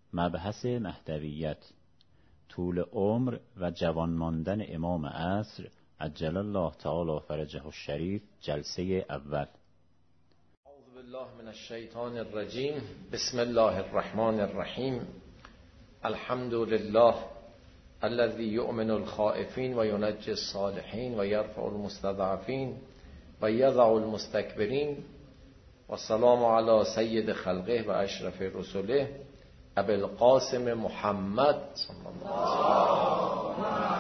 مبحث مهدویت، طول عمر و جوان ماندن امام عصر عجل الله تعالی فرجه الشریف، جلسه اول. اعوذ بالله من الشیطان الرجیم. بسم الله الرحمن الرحیم. الحمد لله الذي يؤمن الخائفين وينجي الصالحين ويرفع المستضعفين ويضع المستكبرين والسلام على سید خلقه و اشرف رسوله ابی القاسم محمد صلی الله علیه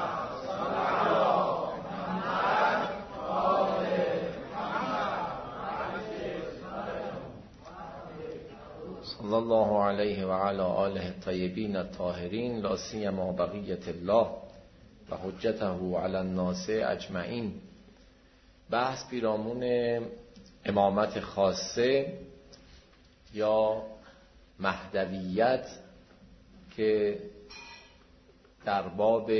صلی الله علیه و علی آله الطیبین الطاهرین، لا سیما بقیة الله و حجته علی الناس اجمعین. بحث پیرامون امامت خاصه یا مهدویت که در باب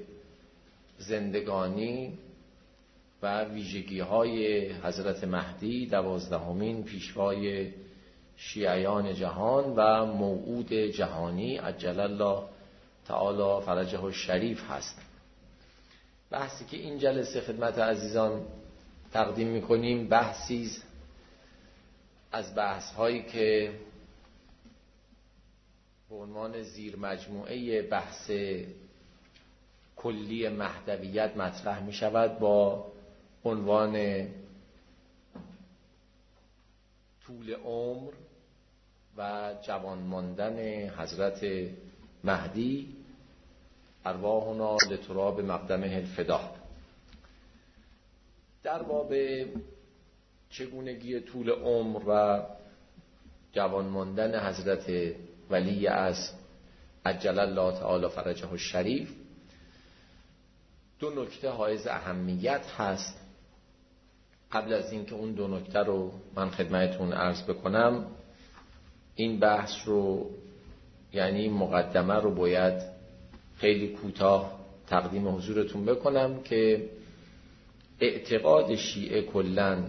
زندگانی و ویژگی‌های حضرت مهدی 12مین پیشوای شیعیان جهان و موعود جهانی عجل الله تعالی فرجه الشریف هست. بحثی که این جلسه خدمت عزیزان تقدیم می‌کنیم بحثی از بحث‌هایی که به عنوان زیر مجموعه بحث کلی مهدویت مطرح می شود با عنوان طول عمر و جوان ماندن حضرت مهدی، ارواحنا لتراب مقدمه الفدا. در باب چگونگی طول عمر و جوان ماندن حضرت ولی از عجل الله تعالی فرجه الشریف دو نکته حائز اهمیت هست. قبل از اینکه اون دو نکته رو من خدمتتون عرض بکنم، این بحث رو یعنی مقدمه رو باید خیلی کوتاه تقدیم حضورتون بکنم که اعتقاد شیعه کلاً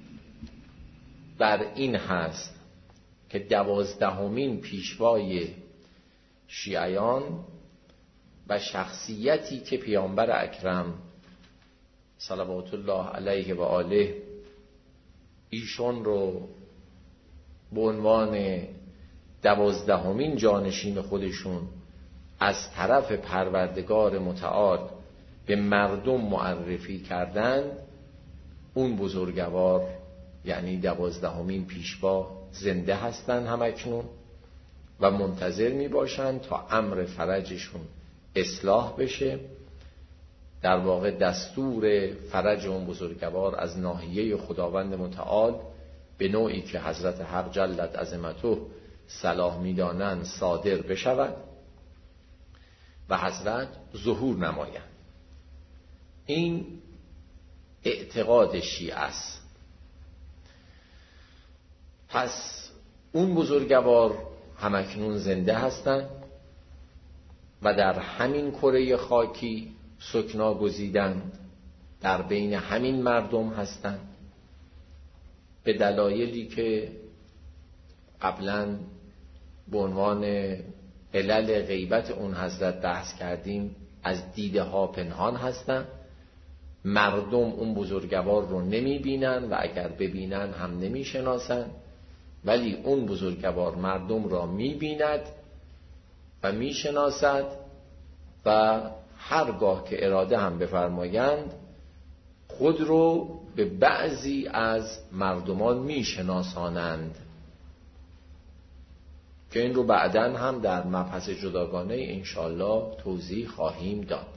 بر این هست که 12مین پیشوای شیعیان و شخصیتی که پیامبر اکرم صلوات الله علیه و آله ایشون رو به عنوان 12مین جانشین خودشون از طرف پروردگار متعال به مردم معرفی کردند، اون بزرگوار یعنی 12مین پیشوا زنده هستن همکنون و منتظر می باشن تا امر فرجشون اصلاح بشه. در واقع دستور فرج اون بزرگوار از ناحیه خداوند متعال به نوعی که حضرت حق جلت عظمته صلاح می دانند صادر بشود و حضرت ظهور نمایند. این اعتقاد شیعه است. پس اون بزرگوار همکنون زنده هستند و در همین کره خاکی سکنا گزیدند، در بین همین مردم هستند، به دلایلی که قبلا به عنوان علل غیبت اون حضرت بحث کردیم. از دیده ها پنهان هستند، مردم اون بزرگوار رو نمی بینن و اگر ببینن هم نمی شناسن، ولی اون بزرگوار مردم را می بیند و می شناسد و هرگاه که اراده هم بفرمایند خود رو به بعضی از مردمان می شناسانند که این رو بعداً هم در مبحث جداگانه انشاءالله توضیح خواهیم داد.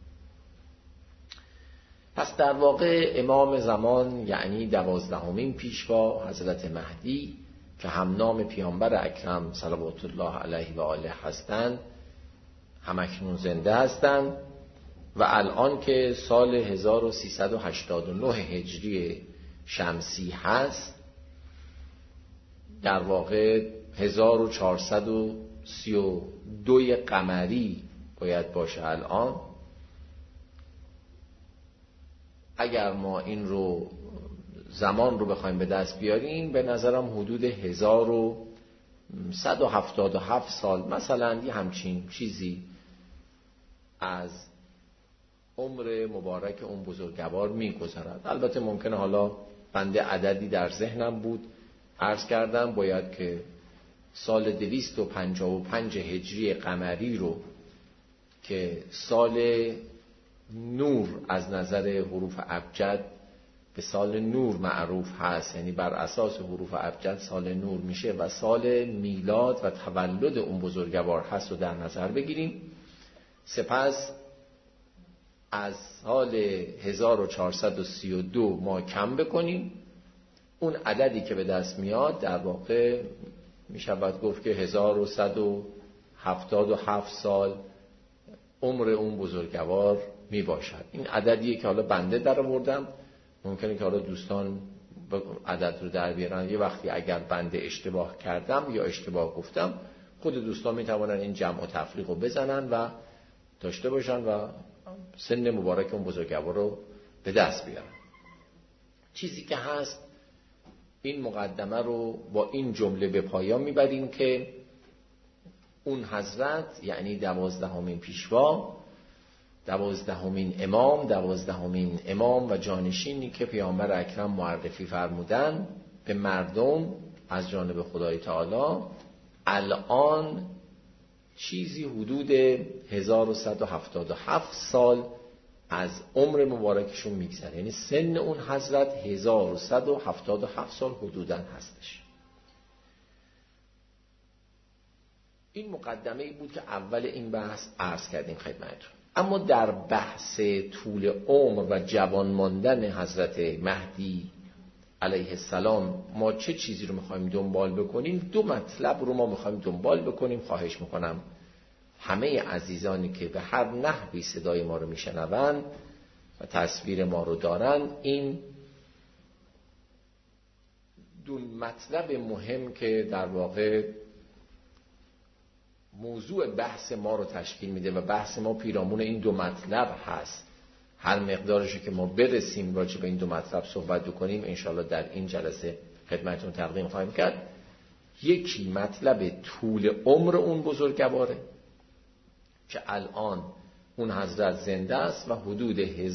پس در واقع امام زمان یعنی 12مین پیشوا حضرت مهدی که هم نام پیامبر اکرم صلوات الله علیه و آله هستند، همکنون زنده هستند و الان که سال 1389 هجری شمسی هست، در واقع 1432 قمری باید باشه الان. اگر ما این زمان رو بخوایم به دست بیاریم، به نظرم حدود 1400 177 سال مثلا یه همچین چیزی از عمر مبارک اون بزرگوار می‌گذرد. البته ممکنه حالا بنده عددی در ذهنم بود، عرض کردم باید که سال 255 هجری قمری رو که سال نور از نظر حروف ابجد به سال نور معروف هست، یعنی بر اساس حروف ابجد سال نور میشه و سال میلاد و تولد اون بزرگوار هست رو در نظر بگیریم. سپس از سال 1432 ما کم بکنیم، اون عددی که به دست میاد در واقع میشود گفت که 1177 سال عمر اون بزرگوار میباشد. این عددیه که حالا بنده در آوردم، ممکنه که حالا دوستان عدد رو در بیارن. یه وقتی اگر بنده اشتباه کردم یا اشتباه گفتم، خود دوستان میتوانن این جمع و تفریق رو بزنن و داشته باشن و سن مبارک اون بزرگوار رو به دست بیارن. چیزی که هست این مقدمه رو با این جمله به پایان میبریم که اون حضرت یعنی 12مین پیشوا، 12مین امام، 12مین امام و جانشینی که پیامبر اکرم معرفی فرمودن به مردم از جانب خدای تعالی، الان چیزی حدود 1177 سال از عمر مبارکشون میگذره، یعنی سن اون حضرت 1177 سال حدوداً هستش. این مقدمه ای بود که اول این بحث عرض کردیم خدمتتون. اما در بحث طول عمر و جوان ماندن حضرت مهدی علیه السلام ما چه چیزی رو میخوایم دنبال بکنیم؟ دو مطلب رو ما میخوایم دنبال بکنیم. خواهش میکنم همه عزیزانی که به هر نحوی صدای ما رو میشنوند و تصویر ما رو دارن، این دو مطلب مهم که در واقع موضوع بحث ما رو تشکیل میده و بحث ما پیرامون این دو مطلب هست، هر مقدارش که ما برسیم راجع به این دو مطلب صحبت بکنیم انشاءالله در این جلسه خدمتتون تقدیم خواهیم کرد. یکی مطلب طول عمر اون بزرگواره که الان اون حضرت زنده است و حدود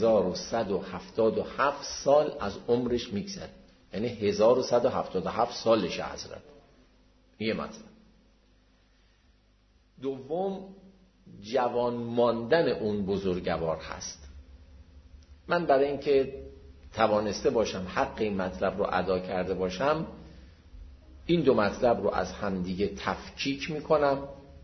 1177 سال از عمرش میگذره، یعنی 1177 سالشه حضرت. یه مطلب. دوم جوان ماندن اون بزرگوار هست. من برای اینکه توانسته باشم حق این مطلب رو ادا کرده باشم، این دو مطلب رو از همدیگه تفکیک میکنم،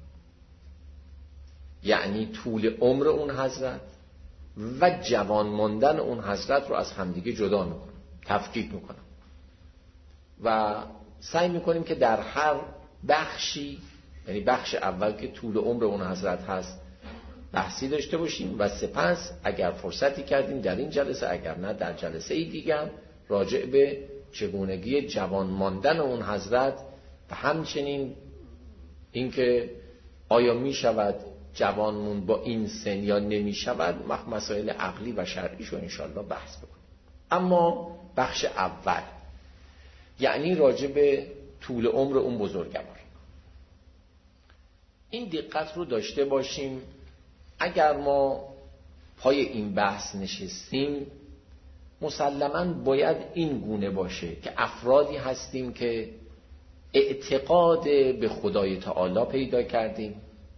یعنی طول عمر اون حضرت و جوان ماندن اون حضرت رو از همدیگه جدا میکنم، تفکیک میکنم و سعی میکنیم که در هر بخشی، یعنی بخش اول که طول عمر اون حضرت هست، بحثی داشته باشیم و سپس اگر فرصتی کردیم در این جلسه، اگر نه در جلسه دیگر، راجع به چگونگی جوان ماندن اون حضرت و همچنین اینکه آیا می شود جوانمون با این سن یا نمی شود، مسائل عقلی و شرعیش رو انشاءالله بحث بکنیم. اما بخش اول یعنی راجع به طول عمر اون بزرگوار، این دقت رو داشته باشیم. اگر ما پای این بحث نشستیم مسلماً باید این گونه باشه که افرادی هستیم که اعتقاد به خدای تعالی پیدا کردیم،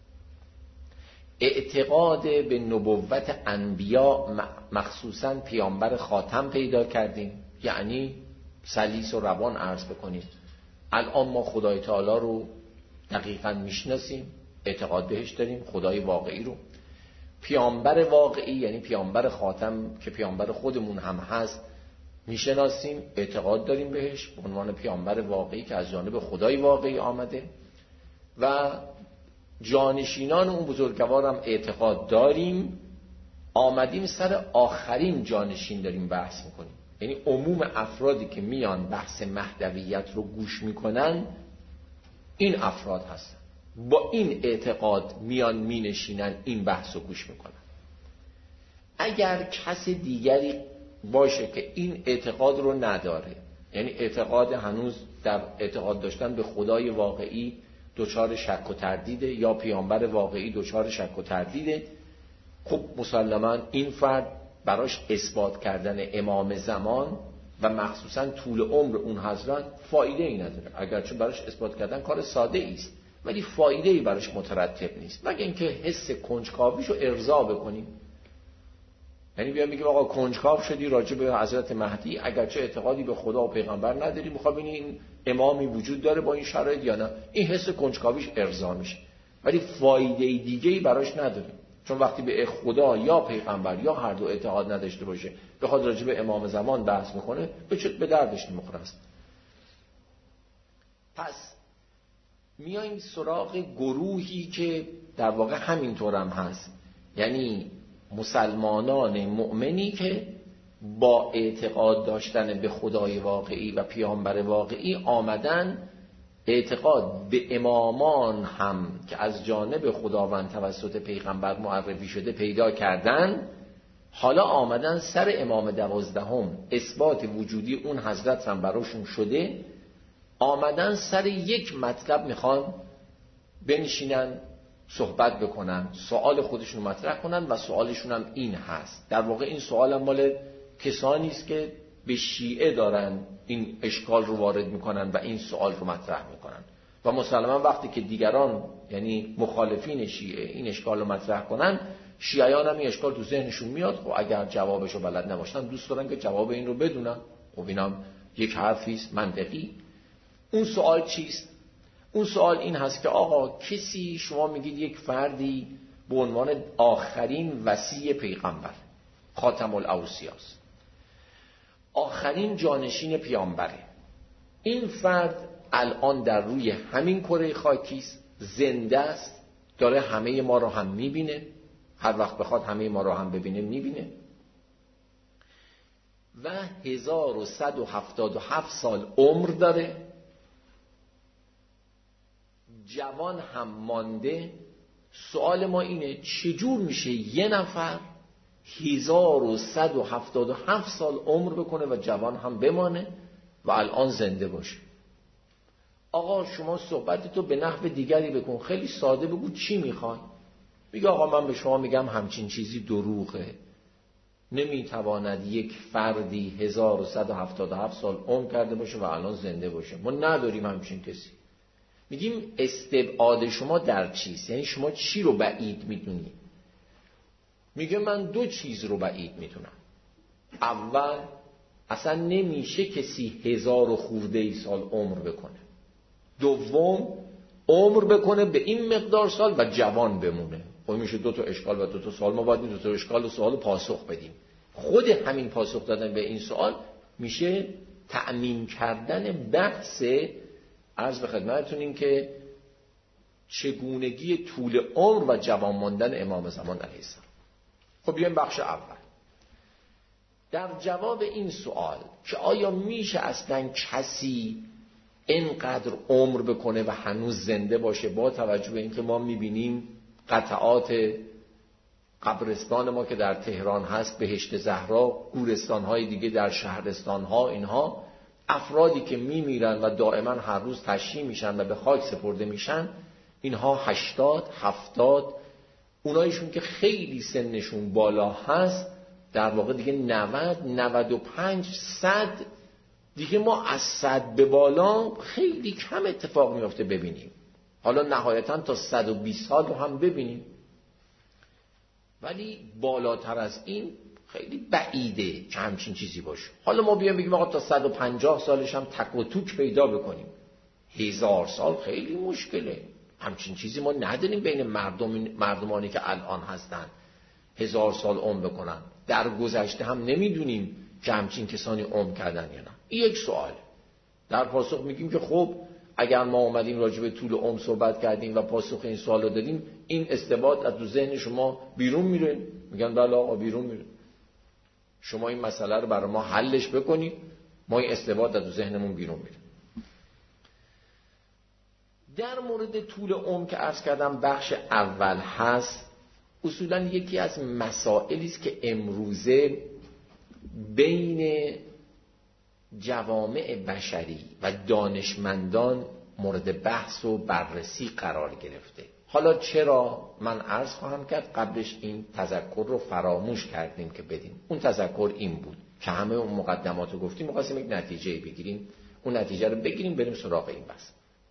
اعتقاد به نبوت انبیا مخصوصاً پیامبر خاتم پیدا کردیم، یعنی سلیس و روان عرض بکنیم الان ما خدای تعالی رو دقیقاً میشناسیم، اعتقاد بهش داریم، خدای واقعی رو. پیامبر واقعی یعنی پیامبر خاتم که پیامبر خودمون هم هست میشناسیم، اعتقاد داریم بهش به عنوان پیامبر واقعی که از جانب خدای واقعی آمده و جانشینان اون بزرگوار هم اعتقاد داریم. آمدیم سر آخرین جانشین داریم بحث میکنیم، یعنی عموم افرادی که میان بحث مهدویت رو گوش میکنن این افراد هستن، با این اعتقاد میان مینشینن این بحث رو گوش میکنن. اگر کس دیگری باشه که این اعتقاد رو نداره، یعنی اعتقاد هنوز در اعتقاد داشتن به خدای واقعی دچار شک و تردیده یا پیامبر واقعی دچار شک و تردیده، خب مسلماً این فرد براش اثبات کردن امام زمان و مخصوصاً طول عمر اون حضرت فایده ای نداره. اگرچه براش اثبات کردن کار ساده است ولی فایده ای براش مترتب نیست، مگه اینکه حس کنجکاویشو ارضا بکنیم. یعنی بیان میگیم آقا کنجکاو شدی راجع به حضرت مهدی، اگرچه اعتقادی به خدا و پیغمبر نداری، میخوای ببینی این امامی وجود داره با این شرایط یا نه، این حس کنجکاویش ارضا میشه ولی فایده دیگه‌ای براش نداره. چون وقتی به خدا یا پیغمبر یا هر دو اعتقاد نداشته باشه بخواد راجع به امام زمان بحث میکنه به دردش نمیخوره است. پس میایم سراغ گروهی که در واقع همینطور هم هست، یعنی مسلمانان مؤمنی که با اعتقاد داشتن به خدای واقعی و پیامبر واقعی آمدن اعتقاد به امامان هم که از جانب خداوند توسط پیغمبر معرفی شده پیدا کردن، حالا آمدن سر امام 12 اثبات وجودی اون حضرت هم براشون شده، آمدن سر یک مطلب میخوان بنشینن صحبت بکنن، سوال خودشون مطرح کنن و سوالشون هم این هست. در واقع این سوال هم مال کسانی است که به شیعه دارن این اشکال رو وارد میکنن و این سوال رو مطرح میکنن و مسلما وقتی که دیگران یعنی مخالفین شیعه این اشکال رو مطرح کنن، شیعیان هم این اشکال تو ذهنشون میاد. خب اگر جوابش رو بلد نباشن دوست دارن که جواب این رو بدونن. خب اینم یک حرفی است منطقی. اون سوال چیست؟ اون سوال این هست که آقا کسی، شما میگید یک فردی به عنوان آخرین وصی پیغمبر خاتم الاوصیاست، آخرین جانشین پیامبره، این فرد الان در روی همین کره خاکی است، زنده است، داره همه ما رو هم میبینه، هر وقت بخواد همه ما رو هم ببینه میبینه و 1177 سال عمر داره، جوان هم مانده. سوال ما اینه چجور میشه یه نفر 1177 سال عمر بکنه و جوان هم بمانه و الان زنده باشه؟ آقا شما صحبتتو به نحو دیگری بکن، خیلی ساده بگو چی میخوای. میگه آقا من به شما میگم همچین چیزی دروغه، نمیتواند یک فردی 1177 سال عمر کرده باشه و الان زنده باشه، ما نداریم همچین کسی. میگیم استبعاد شما در چیست؟ یعنی شما چی رو بعید میدونی؟ میگه من دو چیز رو بعید میدونم. اول، اصلا نمیشه کسی 1000 خورده ای سال عمر بکنه. دوم، عمر بکنه به این مقدار سال و جوان بمونه. خب میشه دو تا اشکال و دو تا سوال، ما باید این دو تا اشکال و سوال پاسخ بدیم. خود همین پاسخ دادن به این سوال میشه تأمین کردن بحث عرض به خدمتتون این که چگونگی طول عمر و جوان ماندن امام زمان علیه السلام. خب بیایم بخش اول. در جواب این سوال که آیا میشه اصلا کسی اینقدر عمر بکنه و هنوز زنده باشه، با توجه به اینکه ما میبینیم قطعات قبرستان ما که در تهران هست، بهشت زهرا، گورستان‌های دیگه در شهرستان‌ها، اینها افرادی که میمیرن و دائما هر روز تشییع میشن و به خاک سپرده میشن، اینها 80 70، اونایشون که خیلی سنشون بالا هست در واقع دیگه 90 95 100، دیگه ما از 100 به بالا خیلی کم اتفاق میفته ببینیم. حالا نهایتا تا 120 سال رو هم ببینیم، ولی بالاتر از این خیلی بعیده که همچین چیزی باشه. حالا ما بیایم بگیم آقا تا 150 سالش هم تک و توک پیدا بکنیم. 1000 سال خیلی مشکله. همچین چیزی ما نداریم بین مردمانی که الان هستن 1000 سال عمر بکنن. در گذشته هم نمیدونیم که همچین کسانی عمر کردن یا نه. این یک سواله. در پاسخ میگیم که خب اگر ما اومدیم راجع به طول عمر صحبت کردیم و پاسخ این سوال رو دادیم، این استبعاد از تو ذهن شما بیرون میره. میگن بله آقا بیرون میره، شما این مسئله رو برای ما حلش بکنید، ما این استبعاد از تو ذهنمون بیرون میره. در مورد طول عمر که عرض کردم بخش اول هست، اصولا یکی از مسائلی است که امروزه بین جوامع بشری و دانشمندان مورد بحث و بررسی قرار گرفته. حالا چرا من عرض خواهم کرد، قبلش این تذکر رو فراموش کردیم که بدیم. اون تذکر این بود که همه اون مقدمات رو گفتیم، می‌خواستیم یک نتیجه بگیریم، اون نتیجه رو بگیریم بریم سراغ این بحث.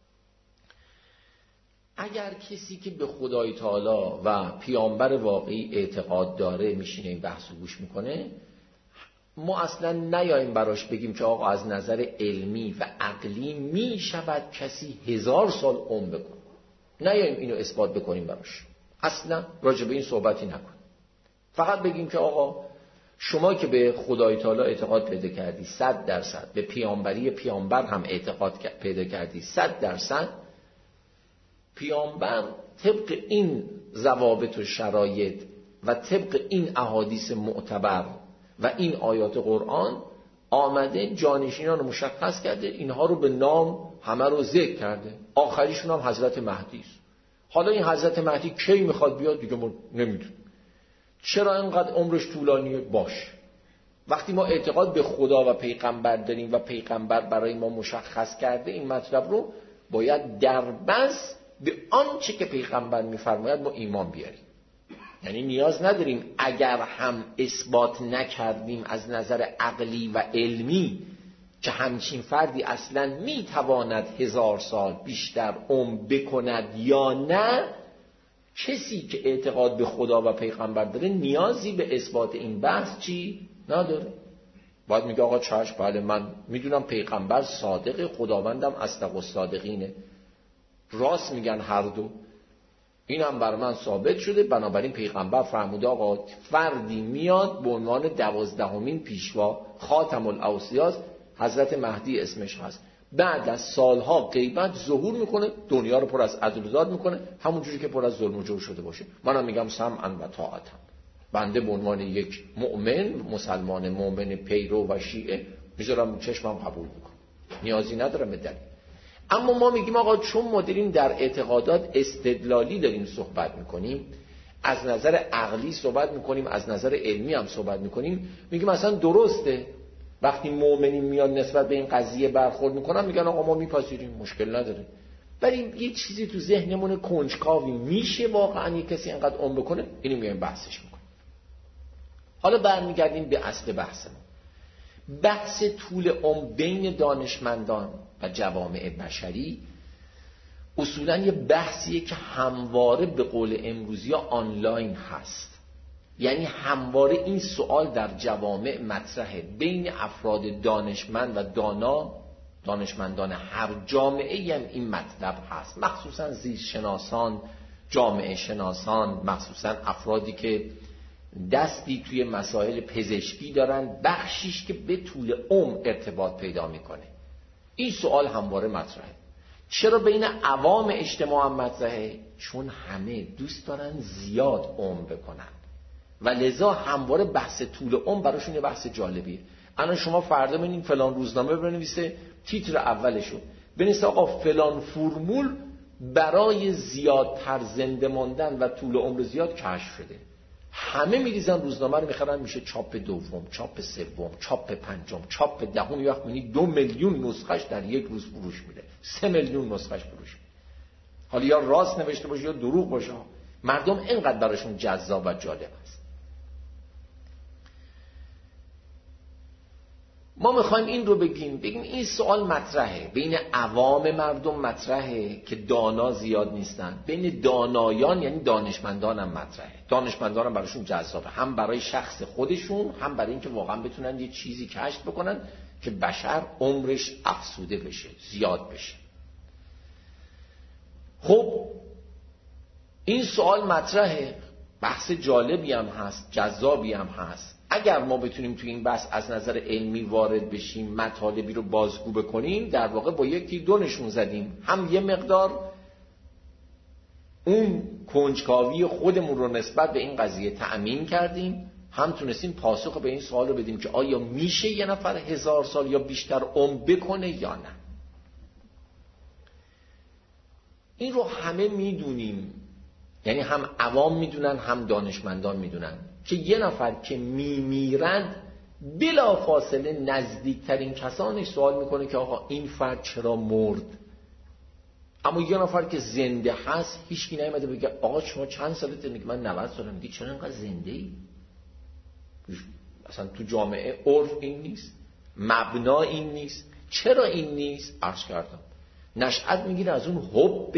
اگر کسی که به خدای تعالی و پیامبر واقعی اعتقاد داره میشینه این بحث رو گوش میکنه، ما اصلا نیاییم براش بگیم که آقا از نظر علمی و عقلی میشود کسی 1000 سال عمر بکنه، نیاییم اینو اثبات بکنیم براش، اصلا راجع به این صحبتی نکن. فقط بگیم که آقا شما که به خدای تعالی اعتقاد پیدا کردی 100%، به پیامبری پیامبر هم اعتقاد پیدا کردی 100%، پیامبر طبق این ضوابط و شرایط و طبق این احادیث معتبر و این آیات قرآن آمده جانشینان رو مشخص کرده، اینها رو به نام همه رو ذکر کرده، آخریشون هم حضرت مهدی است. حالا این حضرت مهدی کی میخواد بیاد دیگه ما نمیدونیم. چرا اینقدر عمرش طولانیه؟ باش، وقتی ما اعتقاد به خدا و پیغمبر داریم و پیغمبر برای ما مشخص کرده این مطلب رو، باید در بس به آنچه که پیغمبر میفرماید ما ایمان بیاریم. یعنی نیاز نداریم اگر هم اثبات نکردیم از نظر عقلی و علمی که همچین فردی اصلا میتواند 1000 سال بیشتر عمر بکند یا نه، کسی که اعتقاد به خدا و پیغمبر داره نیازی به اثبات این بحث چی نداره. باید میگه آقا چشم، بله من میدونم پیغمبر صادق، خداوندم اصدق الصادقینه، راست میگن هر دو، اینم بر من ثابت شده، بنابراین پیغمبر فرموده آقا فردی میاد به عنوان 12مین پیشوا، خاتم الاوصیاء، حضرت مهدی اسمش هست، بعد از سالها غیبت ظهور میکنه، دنیا رو پر از عدل و داد میکنه، همونجوری که پر از ظلم و جور شده باشه. منم میگم سمعا و طاعتا، بنده به عنوان یک مؤمن، مسلمان مؤمن پیرو و شیعه میذارم چشمم قبول میکنم، نیازی ندارم به دلیل. اما ما میگیم آقا چون ما داریم در اعتقادات استدلالی داریم صحبت میکنیم، از نظر عقلی صحبت میکنیم، از نظر علمی هم صحبت میکنیم، میگیم اصلا درسته وقتی مؤمنین میان نسبت به این قضیه برخورد میکنن میگن آقا ما میپذیریم، مشکل نداره. ولی یه چیزی تو ذهنمون کنجکاوی، میشه واقعا یک کسی اینقدر عمر بکنه؟ اینو میایم بحثش میکنیم. حالا برمیگردیم به اصل بحثمون. بحث طول عمر بین دانشمندان و جوامع بشری اصولاً یه بحثیه که همواره به قول امروزی آنلاین هست. یعنی همواره این سوال در جوامع مطرحه، بین افراد دانشمند و دانشمندان هر جامعه هم این مطلب هست، مخصوصاً زیستشناسان، جامعه شناسان، مخصوصاً افرادی که دستی توی مسائل پزشکی دارن، بخشیش که به طول عمر ارتباط پیدا میکنه. این سوال همواره مطرحه. چرا بین عوام اجتماع هم مطرحه؟ چون همه دوست دارن زیاد عمر بکنن و لذا همواره بحث طول عمر براشون یه بحث جالبیه. الان شما فردا ببینید فلان روزنامه بنویسه، تیتر اولشو بنویسه آقا فلان فرمول برای زیادتر زنده ماندن و طول عمر زیاد کشف شده. همه میریزن روزنامه رو میخرن، میشه چاپ دوم، چاپ سوم، چاپ پنجم، چاپ دهم. یه وقت میبینی 2 میلیون نسخش در یک روز فروش میره، 3 میلیون نسخش فروش میره. حالا یا راست نوشته باشه یا دروغ باشه، مردم اینقدر براشون جذاب و جالب است. ما میخوایم این رو بگیم این سوال مطرحه، بین عوام مردم مطرحه که دانا زیاد نیستن، بین دانایان یعنی دانشمندان هم مطرحه. دانشمندان هم براشون جذابه، هم برای شخص خودشون، هم برای اینکه واقعا بتونن یه چیزی کشف بکنن که بشر عمرش افزوده بشه، زیاد بشه. خب این سوال مطرحه، بحث جالبی هم هست، جذابی هم هست. اگر ما بتونیم تو این بحث از نظر علمی وارد بشیم، مطالبی رو بازگو بکنیم، در واقع با یکی دو نشون زدیم. هم یه مقدار اون کنجکاوی خودمون رو نسبت به این قضیه تأمین کردیم، هم تونستیم پاسخ به این سوال رو بدیم که آیا میشه یه نفر 1000 سال یا بیشتر عمر بکنه یا نه. این رو همه میدونیم، یعنی هم عوام میدونن هم دانشمندان میدونن که یه نفر که میمیرد بلا فاصله نزدیکترین کسانش سوال میکنه که آقا این فرد چرا مرد؟ اما یه نفر که زنده هست هیچکی نمیاد بگه آقا شما چند سالته؟ میگه من 90 سالم. میگه چرا اینقدر زنده ای؟ اصلا تو جامعه عرف این نیست، مبنا این نیست. چرا این نیست؟ عرض کردم نشأت میگیره از اون حب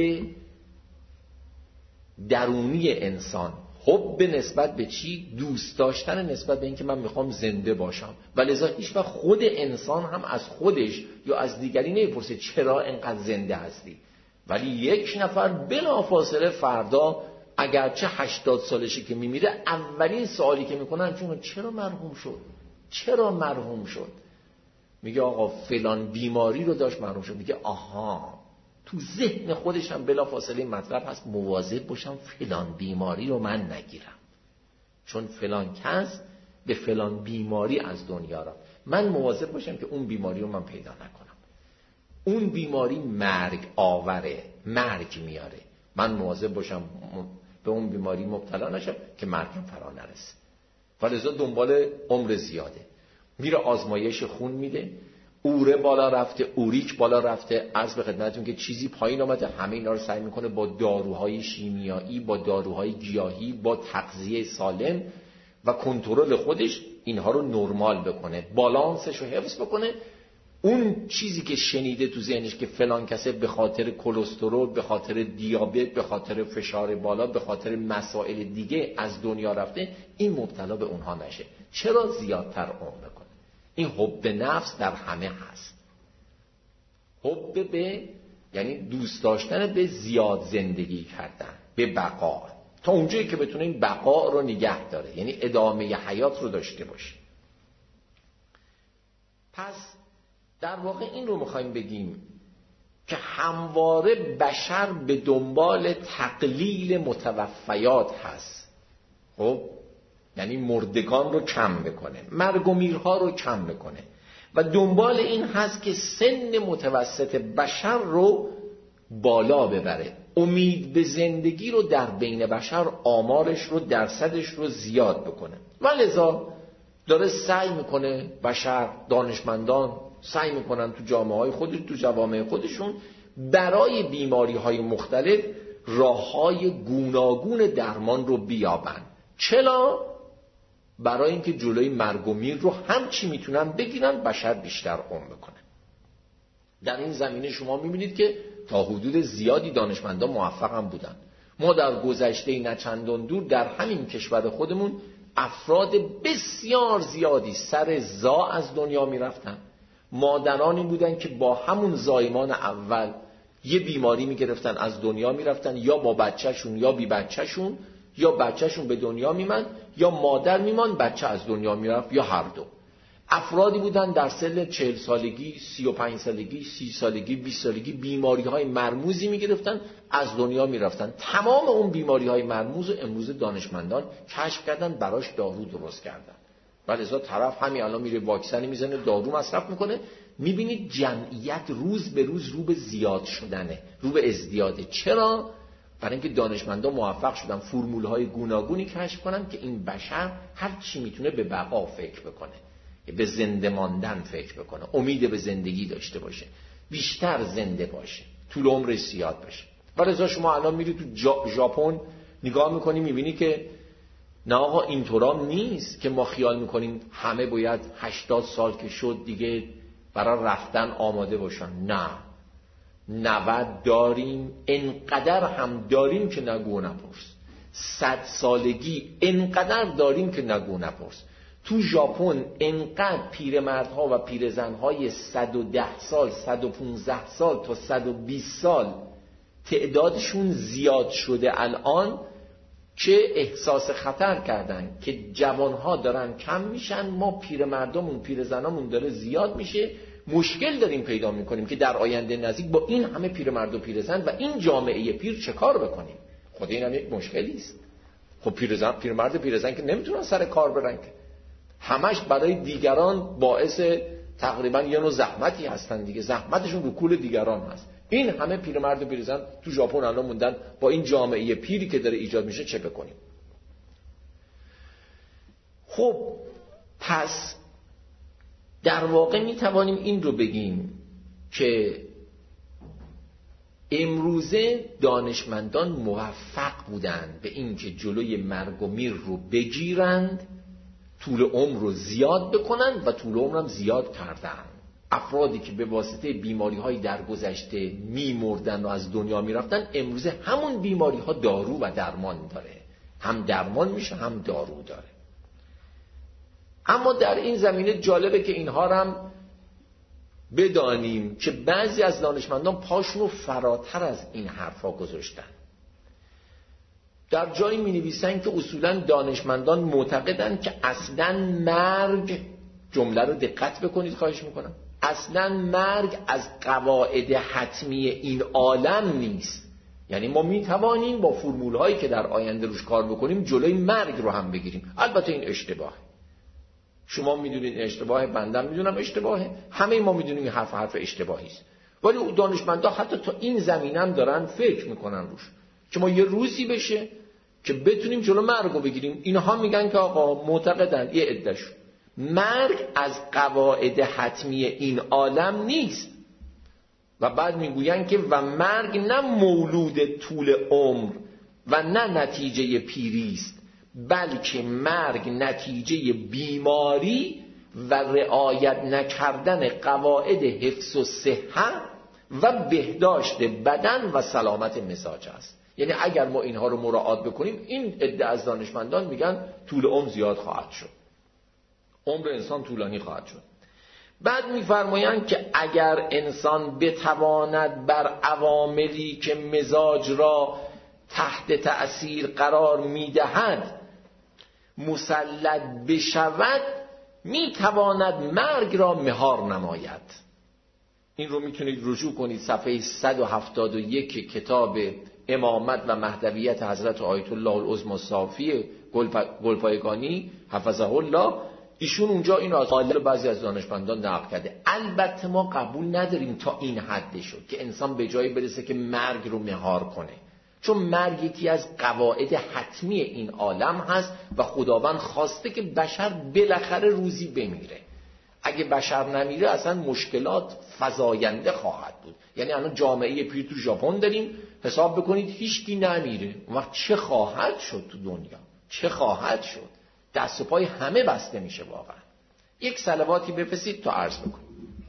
درونی انسان. حب نسبت به چی؟ دوست داشتن نسبت به اینکه من میخوام زنده باشم. ولذا هیچ وقت خود انسان هم از خودش یا از دیگری نمیپرسه چرا اینقدر زنده هستی. ولی یک نفر بلافاصله فردا اگرچه 80 سالشه که میمیره، اولین سوالی که میکنن چون چرا مرحوم شد؟ چرا مرحوم شد؟ میگه آقا فلان بیماری رو داشت مرحوم شد. میگه آها، تو ذهن خودش هم بلافاصله مطلب هست مواظب باشم فلان بیماری رو من نگیرم، چون فلان کس به فلان بیماری از دنیا رفت. من مواظب باشم که اون بیماری رو من پیدا نکنم. اون بیماری مرگ آوره، مرگ میاره. من مواظب باشم به اون بیماری مبتلا نشم که مرگم فرا نرسه. ولذا دنبال عمر زیاده، میره آزمایش خون میده، اوره بالا رفته، اوریک بالا رفته. عرض به خدمتتون که چیزی پایین آمده. همه اینا رو سعی میکنه با داروهای شیمیایی، با داروهای گیاهی، با تغذیه سالم و کنترل خودش اینها رو نرمال بکنه، بالانسش رو حفظ بکنه. اون چیزی که شنیده تو ذهنش که فلان کسه به خاطر کلسترول، به خاطر دیابت، به خاطر فشار بالا، به خاطر مسائل دیگه از دنیا رفته، این مبتلا به اونها نشه. چرا؟ زیادتر عمر کنه. این حب نفس در همه هست. حب به یعنی دوست داشتن به زیاد زندگی کردن، به بقا، تا اونجایی که بتونه این بقا رو نگه داره، یعنی ادامه حیات رو داشته باشه. پس در واقع این رو میخوایم بگیم که همواره بشر به دنبال تقلیل متوفیات هست. خب یعنی مردگان رو کم بکنه، مرگ و میرها رو کم بکنه و دنبال این هست که سن متوسط بشر رو بالا ببره، امید به زندگی رو در بین بشر، آمارش رو، درصدش رو زیاد بکنه. ولذا داره سعی میکنه بشر، دانشمندان سعی میکنن تو جامعه های خودش، تو جوامع خودشون برای بیماری های مختلف راه های گوناگون درمان رو بیابن. چرا؟ برای اینکه جلوی مرگ و میر رو هم چی میتونن بگیرن، بشر بیشتر عمر بکنه. در این زمینه شما میبینید که تا حدود زیادی دانشمندان موفق هم بودن. ما در گذشته نه چندان دور در همین کشور خودمون افراد بسیار زیادی سر زا از دنیا میرفتن. مادرانی بودن که با همون زایمان اول یه بیماری میگرفتن از دنیا میرفتن، یا با بچهشون یا بی بچهشون، یا بچهشون به دنیا میمن یا مادر میمان بچه از دنیا میرفت، یا هر دو. افرادی بودن در سن 40 سالگی، 35 سالگی، 30 سالگی، 20 سالگی بیماری های مرموزی میگرفتن از دنیا میرفتن. تمام اون بیماری های مرموز امروز دانشمندان کشف کردن، براش دارو درست کردن. ولذا طرف همین الان میره واکسن میزنه، دارو مصرف میکنه. میبینید جمعیت روز به روز رو به زیاد شدنه، رو به ازدیاده. چرا؟ برای اینکه دانشمندان موفق شدن فرمول‌های گوناگونی کشف کنن که این بشر هر چی میتونه به بقا فکر بکنه، به زنده ماندن فکر بکنه، امید به زندگی داشته باشه، بیشتر زنده باشه، طول عمرش زیاد باشه. ولذا شما الان میری تو ژاپن نگاه میکنی، میبینی که نه آقا اینطورا نیست که ما خیال میکنیم همه باید 80 سال که شد دیگه برای رفتن آماده باشن. نه، 90 داریم، انقدر هم داریم که نگو نپرس. 100 سالگی انقدر داریم که نگو نپرس. تو ژاپن انقدر پیرمردها و پیرزنهای 110 سال، 115 سال تا 120 سال تعدادشون زیاد شده الان، که احساس خطر کردن که جوانها دارن کم میشن، ما پیرمردمون، پیرزنامون داره زیاد میشه، مشکل داریم پیدا میکنیم که در آینده نزدیک با این همه پیرمرد و پیرزن و این جامعه پیر چه کار بکنیم. خود این هم یک مشکلی است. خب پیرمرد پیرزن که نمیتونن سر کار برن، که همش برای دیگران باعث تقریبا یه نوع زحمتی هستن دیگه، زحمتشون رو کول دیگران هست. این همه پیرمرد و پیرزن تو ژاپن الان موندن، با این جامعه پیری که داره ایجاد میشه چه بکنیم؟ خب پس در واقع میتوانیم این رو بگیم که امروزه دانشمندان موفق بودند به اینکه جلوی مرگ و میر رو بگیرند، طول عمر رو زیاد بکنند و طول عمر هم زیاد کردند. افرادی که به واسطه بیماری‌های در گذشته می‌مردن و از دنیا می‌رفتن، امروزه همون بیماری‌ها دارو و درمان داره، هم درمان میشه هم دارو داره. اما در این زمینه جالبه که اینها هم بدانیم که بعضی از دانشمندان پاشونو فراتر از این حرفا گذاشتن. در جایی می نویسن که اصولا دانشمندان معتقدن که اصلا مرگ، جمله رو دقت بکنید خواهش میکنم، اصلا مرگ از قواعد حتمی این عالم نیست. یعنی ما می توانیم با فرمول هایی که در آینده روش کار بکنیم جلوی مرگ رو هم بگیریم. البته این اشتباهه، شما میدونید اشتباهه، بندم میدونم اشتباهه، همه ما میدونیم این حرف اشتباهی است. ولی دانشمندا حتی تا این زمینه هم دارن فکر میکنن روش که ما یه روزی بشه که بتونیم جلو مرگ رو بگیریم. اینها میگن که آقا معتقدن یه عده‌شون مرگ از قواعد حتمی این عالم نیست و بعد میگوین که و مرگ نه مولود طول عمر و نه نتیجه پیری است، بلکه مرگ نتیجه بیماری و رعایت نکردن قواعد حفظ و صحت و بهداشت بدن و سلامت مزاج است. یعنی اگر ما اینها رو مراعات بکنیم، این عده از دانشمندان میگن طول عمر زیاد خواهد شد، عمر انسان طولانی خواهد شد. بعد میفرمایند که اگر انسان بتواند بر عواملی که مزاج را تحت تأثیر قرار میدهد مسلط بشود، میتواند مرگ را مهار نماید. این رو میتونید رجوع کنید صفحه 171 کتاب امامت و مهدویت حضرت آیت الله العظمی صافی گلپایگانی حفظه الله، ایشون اونجا این از بعضی از دانشمندان نقل کرده. البته ما قبول نداریم تا این حد شد که انسان به جایی برسه که مرگ رو مهار کنه، چون مرگ یکی از قواعد حتمی این عالم هست و خداوند خواسته که بشر بالاخره روزی بمیره. اگه بشر نمیره اصلا مشکلات فزاینده خواهد بود. یعنی الان جامعه پیر تو ژاپن داریم، حساب بکنید هیچکی نمیره، اون وقت چه خواهد شد تو دنیا؟ چه خواهد شد؟ دست و پای همه بسته میشه واقعا. یک صلواتی بفرستید تا عرض بکنید.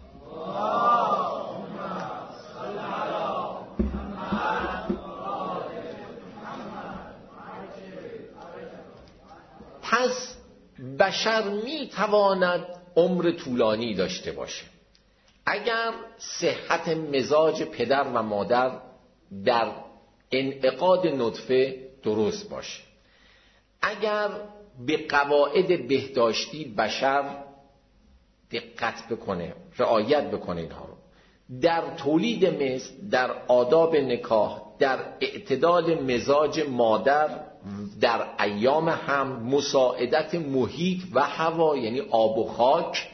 پس بشر میتواند عمر طولانی داشته باشه اگر صحت مزاج پدر و مادر در انعقاد نطفه درست باشه، اگر به قواعد بهداشتی بشر دقت بکنه، رعایت بکنه اینها رو، در تولید مثل، در آداب نکاح، در اعتدال مزاج مادر، در ایام هم، مساعدت محیط و هوا، یعنی آب و خاک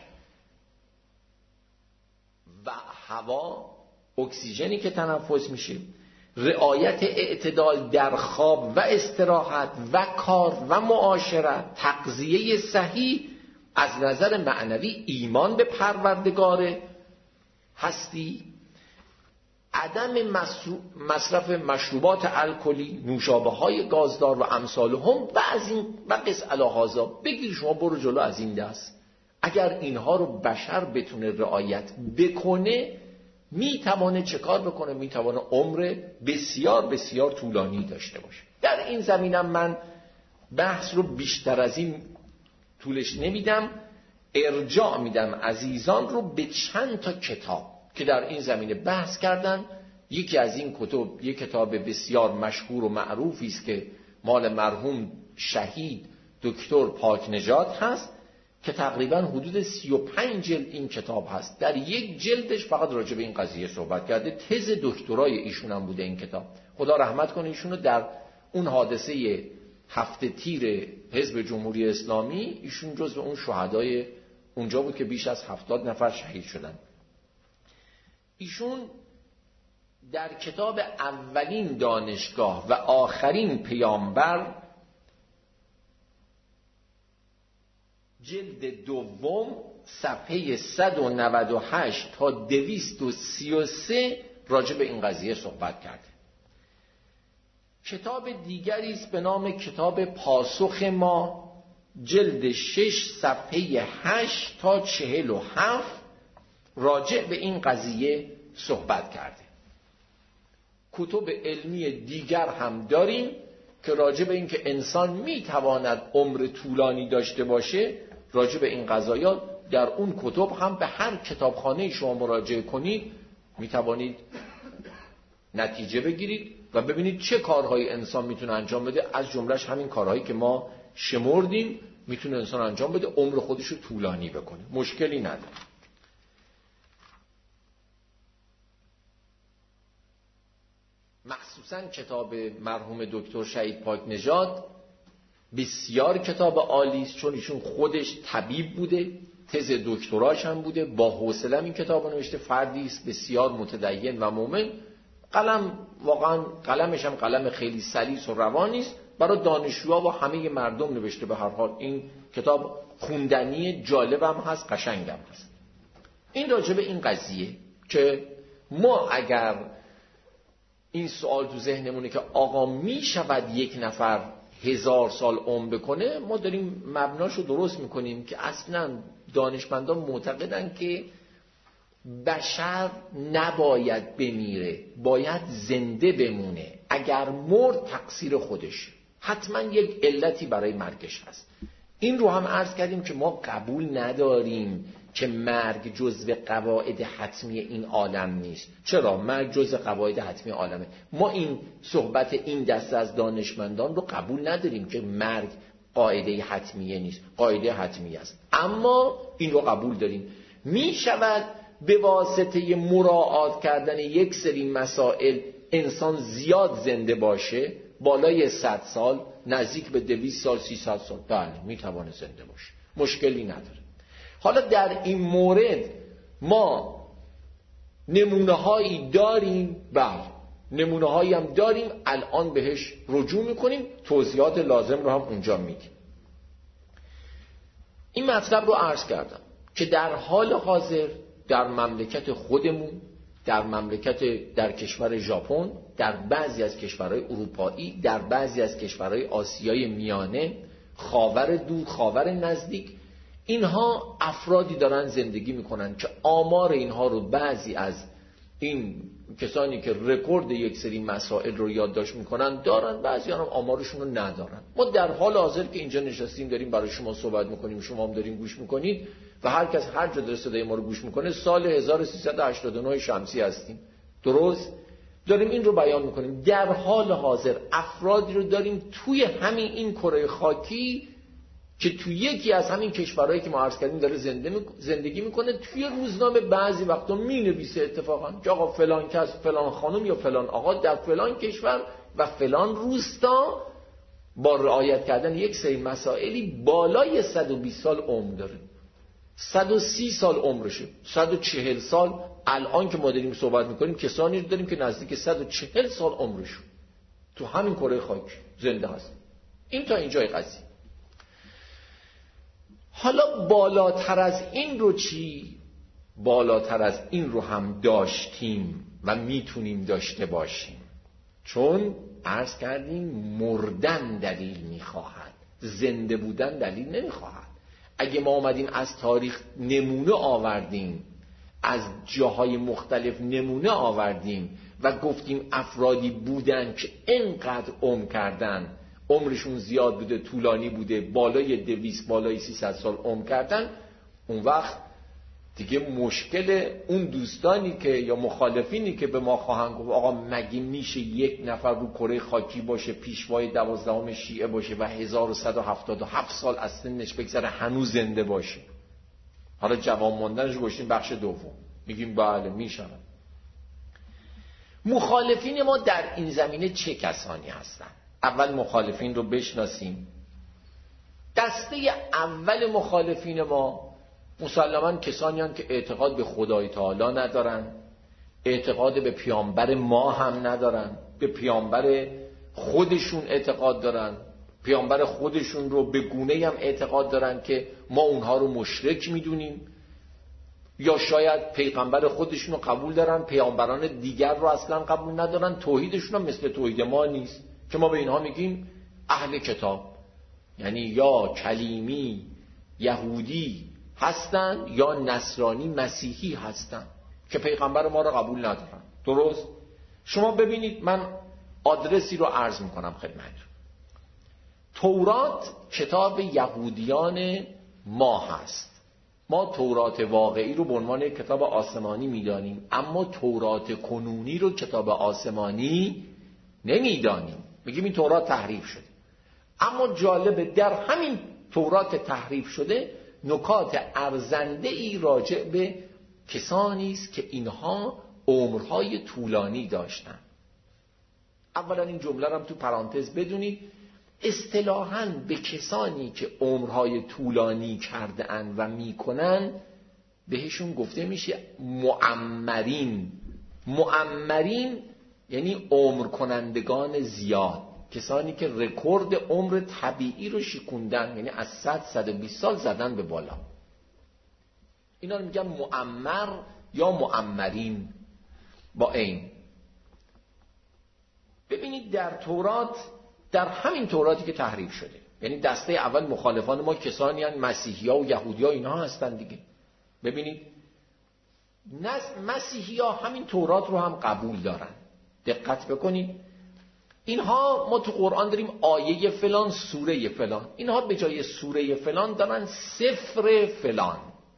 و هوا، اکسیژنی که تنفس میشه، رعایت اعتدال در خواب و استراحت و کار و معاشرت، تغذیه صحیح، از نظر معنوی ایمان به پروردگار هستی، عدم مصرف مشروبات الکلی، نوشابه‌های گازدار و امثالهم و از این و قس الهازا. بگیر شما برو جلو از این دست. اگر اینها رو بشر بتونه رعایت بکنه، میتوانه چه کار بکنه؟ میتوانه عمر بسیار بسیار طولانی داشته باشه. در این زمینم من بحث رو بیشتر از این طولش نمیدم، ارجاع میدم عزیزان رو به چند تا کتاب که در این زمینه بحث کردن. یکی از این کتب یک کتاب بسیار مشهور و معروفی است که مال مرحوم شهید دکتر پاکنژاد هست که تقریبا حدود 35 جلد این کتاب هست. در یک جلدش فقط راجع به این قضیه صحبت کرده. تز دکترای ایشون هم بوده این کتاب. خدا رحمت کنه ایشونو. در اون حادثه هفته تیر حزب جمهوری اسلامی ایشون جزو اون شهدای اونجا بود که بیش از 70 نفر شهید شدن. ایشون در کتاب اولین دانشگاه و آخرین پیامبر جلد دوم صفحه 198 تا 233 راجع به این قضیه صحبت کرده. کتاب دیگری است به نام کتاب پاسخ ما، جلد 6 صفحه 8 تا 47 راجع به این قضیه صحبت کرده. کتب علمی دیگر هم داریم که راجع به این که انسان میتواند عمر طولانی داشته باشه، راجع به این قضایا در اون کتب هم به هر کتابخانه شما مراجعه کنید میتوانید نتیجه بگیرید و ببینید چه کارهایی انسان میتونه انجام بده. از جملهش همین کارهایی که ما شمردیم میتونه انسان انجام بده، عمر خودش رو طولانی بکنه، مشکلی نداره. مخصوصا کتاب مرحوم دکتر شهید پاکنژاد بسیار کتاب عالی است، چون ایشون خودش طبیب بوده، تز دکتراش هم بوده، با حوصله این کتابو نوشته. فردی است بسیار متدین و مؤمن. قلم واقعا قلمش هم قلم خیلی سلیس و روانی است، برای دانشجوها و همه مردم نوشته. به هر حال این کتاب خوندنی، جالب هم هست، قشنگ هم هست. این راجع به این قضیه که ما اگر این سوال تو ذهنمونه که آقا می شود یک نفر 1000 سال عمر بکنه، ما داریم مبناشو درست میکنیم که اصلا دانشمندان معتقدن که بشر نباید بمیره، باید زنده بمونه. اگر مرد تقصیر خودش، حتما یک علتی برای مرگش هست. این رو هم عرض کردیم که ما قبول نداریم که مرگ جزو قواعد حتمی این عالم نیست. چرا؟ مرگ جزو قواعد حتمی عالمه. ما این صحبت این دسته از دانشمندان رو قبول نداریم که مرگ قاعده حتمیه نیست، قاعده حتمی است. اما این رو قبول داریم می شود به واسطه مراعات کردن یک سری مسائل انسان زیاد زنده باشه، بالای 100 سال، نزدیک به 200 سال، 300 سال، بله میتوانه زنده باشه، مشکلی نداره. حالا در این مورد ما نمونه هایی داریم، بله نمونه هایی هم داریم، الان بهش رجوع میکنیم، توضیحات لازم رو هم اونجا میدیم. این مطلب رو عرض کردم که در حال حاضر در مملکت خودمون، در کشور ژاپن، در بعضی از کشورهای اروپایی، در بعضی از کشورهای آسیای میانه، خاور دور، خاور نزدیک، اینها افرادی دارن زندگی میکنن که آمار اینها رو بعضی از این کسانی که رکورد یک سری مسائل رو یادداشت میکنن دارن، بعضی هم آمارشون رو ندارن. ما در حال حاضر که اینجا نشستیم داریم برای شما صحبت میکنیم، شما هم داریم گوش میکنید و هر کس هر جا داره صدای ما رو گوش میکنه، سال 1389 شمسی هستیم، درست؟ داریم این رو بیان میکنیم. در حال حاضر افرادی رو داریم توی همین این کره خاکی که توی یکی از همین کشورهایی که ما عرض کردیم داره زندگی میکنه. توی روزنامه بعضی وقتا مینویسه اتفاقا که آقا فلان کس، فلان خانم یا فلان آقا در فلان کشور و فلان روستا با رعایت کردن یک سری مسائلی بالای 120 سال عمر داره، 130 سال عمرشه، 140 سال. الان که ما داریم صحبت میکنیم کسانی رو داریم که نزدیک 140 سال عمرشون تو همین کره خاک زنده هست. این تا اینجای قضیه. حالا بالاتر از این رو چی؟ بالاتر از این رو هم داشتیم و میتونیم داشته باشیم، چون عرض کردیم مردن دلیل میخواهد، زنده بودن دلیل نمیخواهد. اگه ما آمدیم از تاریخ نمونه آوردیم، از جاهای مختلف نمونه آوردیم و گفتیم افرادی بودن که اینقدر عمر کردن، عمرشون زیاد بوده، طولانی بوده، بالای 200 بالای 300 سال عمر کردن، اون وقت دیگه مشکل اون دوستانی که یا مخالفینی که به ما خواهند گفت آقا مگه میشه یک نفر رو کره خاکی باشه پیشوای 12 شیعه باشه و 1177 سال از سنش بگذره هنوز زنده باشه؟ حالا جوان ماندنش گوشتیم بخش دوم، میگیم بله میشن. مخالفین ما در این زمینه چه کسانی هستن؟ اول مخالفین رو بشناسیم. دسته اول مخالفین ما مسلماً کسانی هستند که اعتقاد به خدای تعالی ندارن، اعتقاد به پیامبر ما هم ندارن، به پیامبر خودشون اعتقاد دارن، پیامبر خودشون رو به گونه‌ای هم اعتقاد دارن که ما اونها رو مشرک میدونیم، یا شاید پیغمبر خودشون رو قبول دارن، پیامبران دیگر رو اصلا قبول ندارن، توحیدشون هم مثل توحید ما نیست که ما به اینها میگیم اهل کتاب، یعنی یا کلیمی یهودی هستن یا نصرانی مسیحی هستن که پیغمبر ما رو قبول ندارن. درست؟ شما ببینید، من آدرسی رو عرض میکنم خدمتتون. تورات کتاب یهودیان ما هست. ما تورات واقعی رو به عنوان کتاب آسمانی میدانیم، اما تورات کنونی رو کتاب آسمانی نمیدانیم، میگیم این تورات تحریف شده. اما جالبه در همین تورات تحریف شده نکات ارزنده ای راجع به کسانی است که اینها عمرهای طولانی داشتن. اولا این جمله رو هم تو پرانتز بدونید، اصطلاحاً به کسانی که عمرهای طولانی کرده اند و میکنن بهشون گفته میشه معمرین. معمرین یعنی عمر کنندگان زیاد، کسانی که رکورد عمر طبیعی رو شکوندن، یعنی از 100-120 سال زدن به بالا. اینا رو میگن معمر یا معمرین با این. ببینید در تورات، در همین توراتی که تحریف شده، یعنی دسته اول مخالفان ما کسانی هستند، مسیحی‌ها و یهودی‌ها اینها هستن دیگه. ببینید مسیحی‌ها همین تورات رو هم قبول دارن. دقت بکنید، اینها ما تو قرآن داریم آیه فلان سوره فلان، اینها به جای سوره فلان دارن سفر فلان.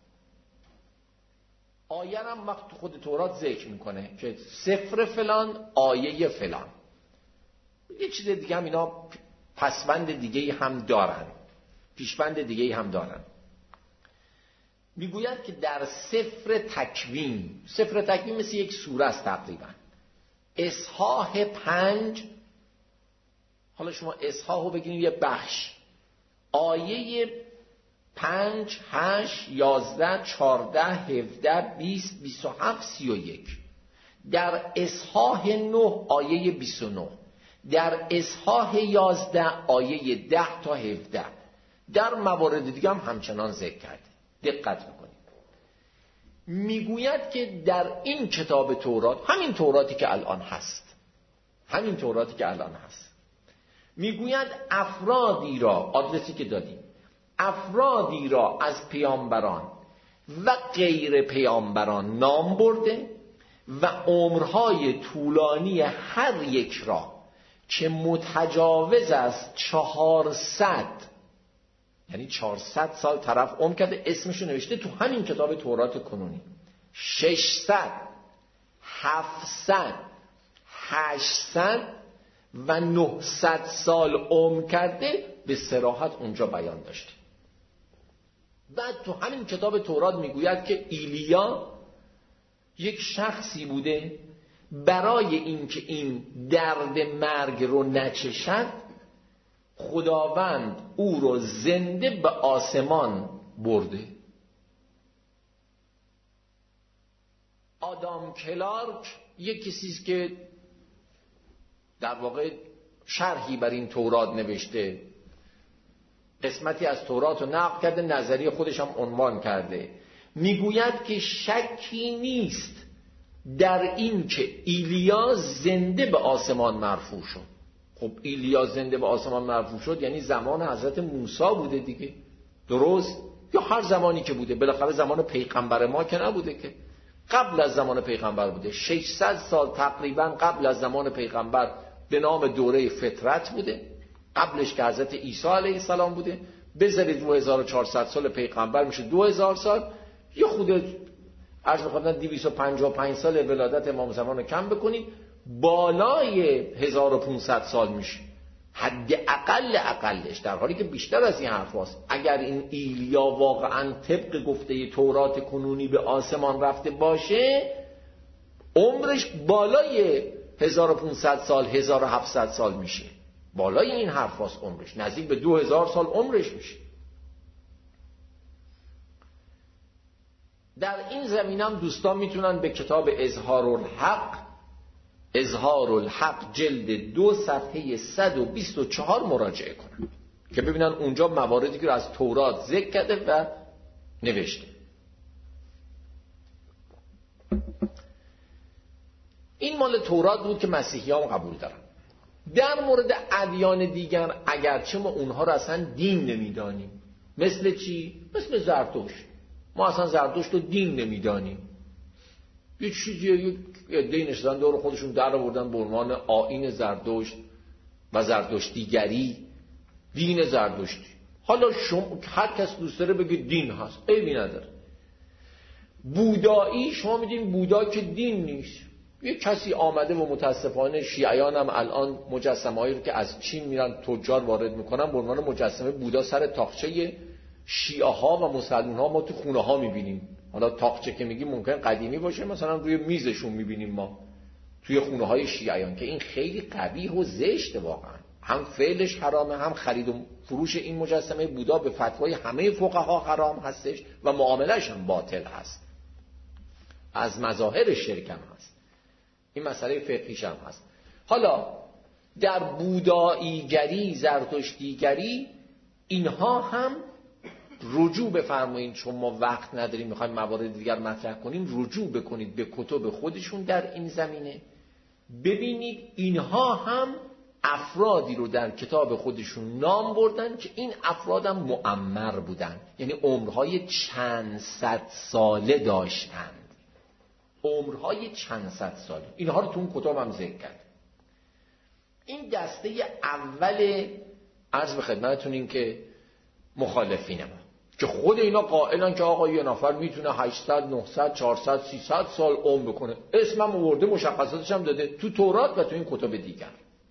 آیه هم وقت تو خود تورات ذکر میکنه که سفر فلان آیه فلان. یه چیز دیگه هم اینا پسوند دیگه هم دارن، پیشبند دیگه هم دارن. میگوید که در سفر تکوین، سفر تکوین مثل یک سوره است تقریبا، اصحاح 5، حالا شما اصحاح رو بگیرید یه بخش، آیه 5 8 11 14 17 20 27 31. در اصحاح 9 آیه 29، در اصحاح 11 آیه 10 تا 17. در موارد دیگه هم همچنان ذکر کرده. دقت بکنید، میگوید که در این کتاب تورات، همین توراتی که الان هست، همین توراتی که الان هست، میگوید افرادی را، آدرسی که دادیم، افرادی را از پیامبران و غیر پیامبران نام برده و عمرهای طولانی هر یک را که متجاوز است 400، یعنی 400 سال طرف عمر کرده، اسمشو نوشته تو همین کتاب تورات کنونی، 600 700 800 و 900 سال عمر کرده، به صراحت اونجا بیان داشته. بعد تو همین کتاب تورات میگوید که ایلیا یک شخصی بوده برای اینکه این درد مرگ رو نچشد، خداوند او رو زنده به آسمان برده. آدام کلارک یک کسیست که در واقع شرحی بر این تورات نوشته، قسمتی از تورات رو نقل کرده، نظریه خودش هم عنوان کرده. میگوید که شکی نیست در این که ایلیا زنده به آسمان مرفوع شد. خب ایلیا زنده به آسمان مرفوع شد یعنی زمان حضرت موسی بوده دیگه، درست؟ یا هر زمانی که بوده، بالاخره زمان پیغمبر ما که نبوده که، قبل از زمان پیغمبر بوده. 600 سال تقریبا قبل از زمان پیغمبر به نام دوره فترت بوده، قبلش که حضرت عیسی علیه السلام بوده. بذارید 2400 سال پیغمبر میشه 2000 سال، یه خود عرض می‌خوام 255 سال ولادت امام زمان رو کم بکنید، بالای 1500 سال میشه حد اقلش، در حالی که بیشتر از این حرف هست. اگر این ایلیا واقعا طبق گفته تورات کنونی به آسمان رفته باشه، عمرش بالای 1500 سال 1700 سال میشه، بالای این حرف هست. عمرش نزدیک به 2000 سال عمرش میشه. در این زمینم دوستان میتونن به کتاب اظهار الحق جلد 2 صفحه 124 مراجعه کنن که ببینن اونجا مواردی که رو از تورات ذکر کرده و نوشته. این مال تورات بود که مسیحیان قبول دارن. در مورد ادیان دیگر اگرچه ما اونها رو اصلا دین نمیدانیم، مثل چی؟ مثل زرتشت. ما اصلا زرتشت رو دین نمیدانیم، یه چیزیه، یک عده‌ای نشستن دور خودشون در آوردن به عنوان آیین زرتشت و زرتشتیگری، دین زرتشتی. حالا شما هر کس دوست داره بگه دین هست، عیبی نداره. بودایی شما میدین بودا که دین نیست. یک کسی آمده و متاسفانه شیعیان هم الان مجسمه‌هایی رو که از چین میرن تجار وارد میکنن به عنوان مجسمه بودا سر تاقچه شیعه ها و مسلمان ها ما تو خونه ها میبینیم. حالا تاقچه که میگیم ممکن قدیمی باشه، مثلا روی میزشون میبینیم ما توی خونه های شیعیان، که این خیلی قبیح و زشته واقعا. هم فعلش حرامه، هم خرید و فروش این مجسمه بودا به فتوای همه فقها حرام هستش و معاملهش هم باطل هست، از مظاهر شرک هم هست. این مسئله فقهیش هم هست. حالا در بوداییگری، زرتشتیگری، اینها هم رجوع بفرمایید، چون ما وقت نداریم میخوایم موارد دیگر مطرح کنیم، رجوع بکنید به کتب خودشون در این زمینه، ببینید اینها هم افرادی رو در کتاب خودشون نام بردن که این افراد هم معمر بودن، یعنی عمرهای چند صد ساله داشتند، عمرهای چند صد ساله. اینها رو تو اون کتاب هم ذکر کرد. این دسته اول عرض به خدمتتون این که مخالفین ما، که خود اینا قائلن که آقا یه نفر میتونه 800 900 400 300 سال عمر بکنه، اسمم آورده، مشخصاتش هم داده تو تورات و تو این کتاب دیگر.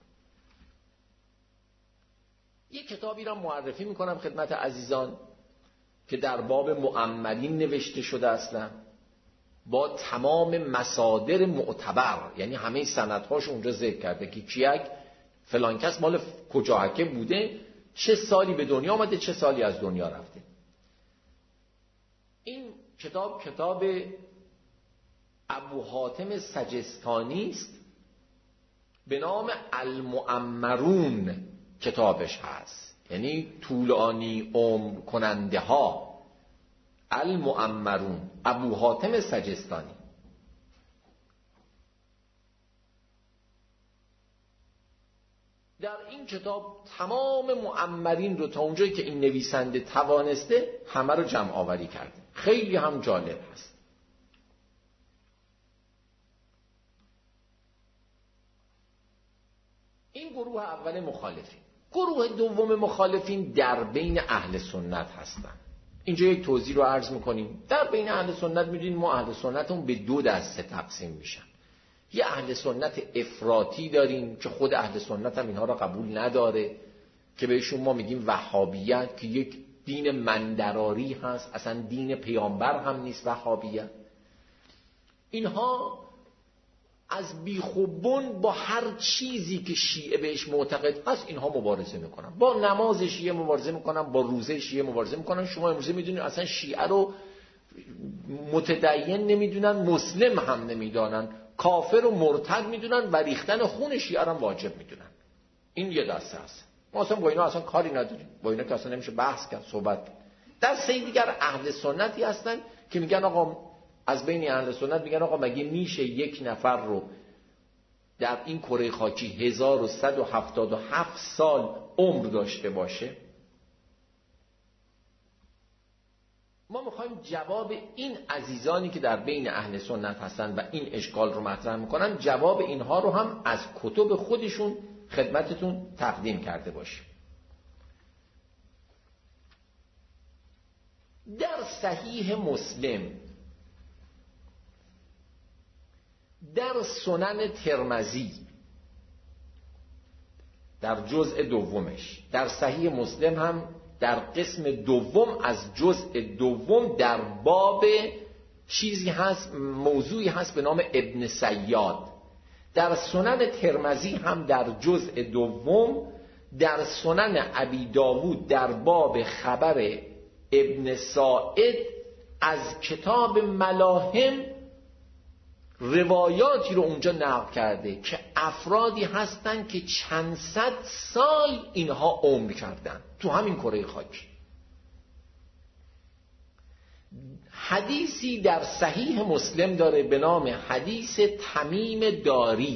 یه کتابی را معرفی میکنم خدمت عزیزان که در باب معمرین نوشته شده اصلا، با تمام مصادر معتبر، یعنی همه سندهاش اونجا ذکر کرده که کیک فلان کس مال کجاهکه بوده، چه سالی به دنیا آمده، چه سالی از دنیا رفته. این کتاب ابو حاتم سجستانی است، به نام المعمرون کتابش هست، یعنی طولانی عمر کننده ها. المعمرون، ابو حاتم سجستانی. در این کتاب تمام معمرین رو تا اونجایی که این نویسنده توانسته همه رو جمع آوری کرده. خیلی هم جالب هست. این گروه اول مخالفین. گروه دوم مخالفین در بین اهل سنت هستن. اینجا یک توضیح رو عرض میکنیم. در بین اهل سنت میدونید ما اهل سنتمون به دو دسته تقسیم میشن. یه اهل سنت افراطی داریم که خود اهل سنت هم اینها را قبول نداره، که بهشون ما میگیم وهابیت، که یک دین مندراری هست، اصلا دین پیامبر هم نیست وهابیت. اینها از بیخوبون با هر چیزی که شیعه بهش معتقد هست اینها مبارزه میکنن. با نماز شیعه مبارزه میکنن، با روزه شیعه مبارزه میکنن. شما امروزه میدونید اصلا شیعه رو متدین نمیدونن، مسلم هم نمیدانن، کافر و مرتد میدونن و ریختن خون شیعه هم واجب میدونن. این یه دسته هست. ما اصلا با اینا اصلا کاری نداریم، با اینا که اصلا نمیشه بحث کرد، صحبت کرد. دسته دیگر اهل سنتی هستن که میگن آقا، از بین اهل سنت میگن آقا مگه میشه یک نفر رو در این کره خاکی 1177 سال عمر داشته باشه؟ ما میخوایم جواب این عزیزانی که در بین اهل سنت هستن و این اشکال رو مطرح میکنن، جواب اینها رو هم از کتب خودشون خدمتتون تقدیم کرده باشیم. در صحیح مسلم، در سنن ترمذی، در جزء دومش، در صحیح مسلم هم در قسم دوم از جزء دوم در باب چیزی هست، موضوعی هست به نام ابن سیاد. در سنن ترمذی هم در جزء دوم، در سنن ابی داوود در باب خبر ابن ساعد از کتاب ملاهم روایاتی رو اونجا نقل کرده که افرادی هستن که چند صد سال اینها عمر کردن تو همین کره خاکی. حدیثی در صحیح مسلم داره به نام حدیث تمیم داری.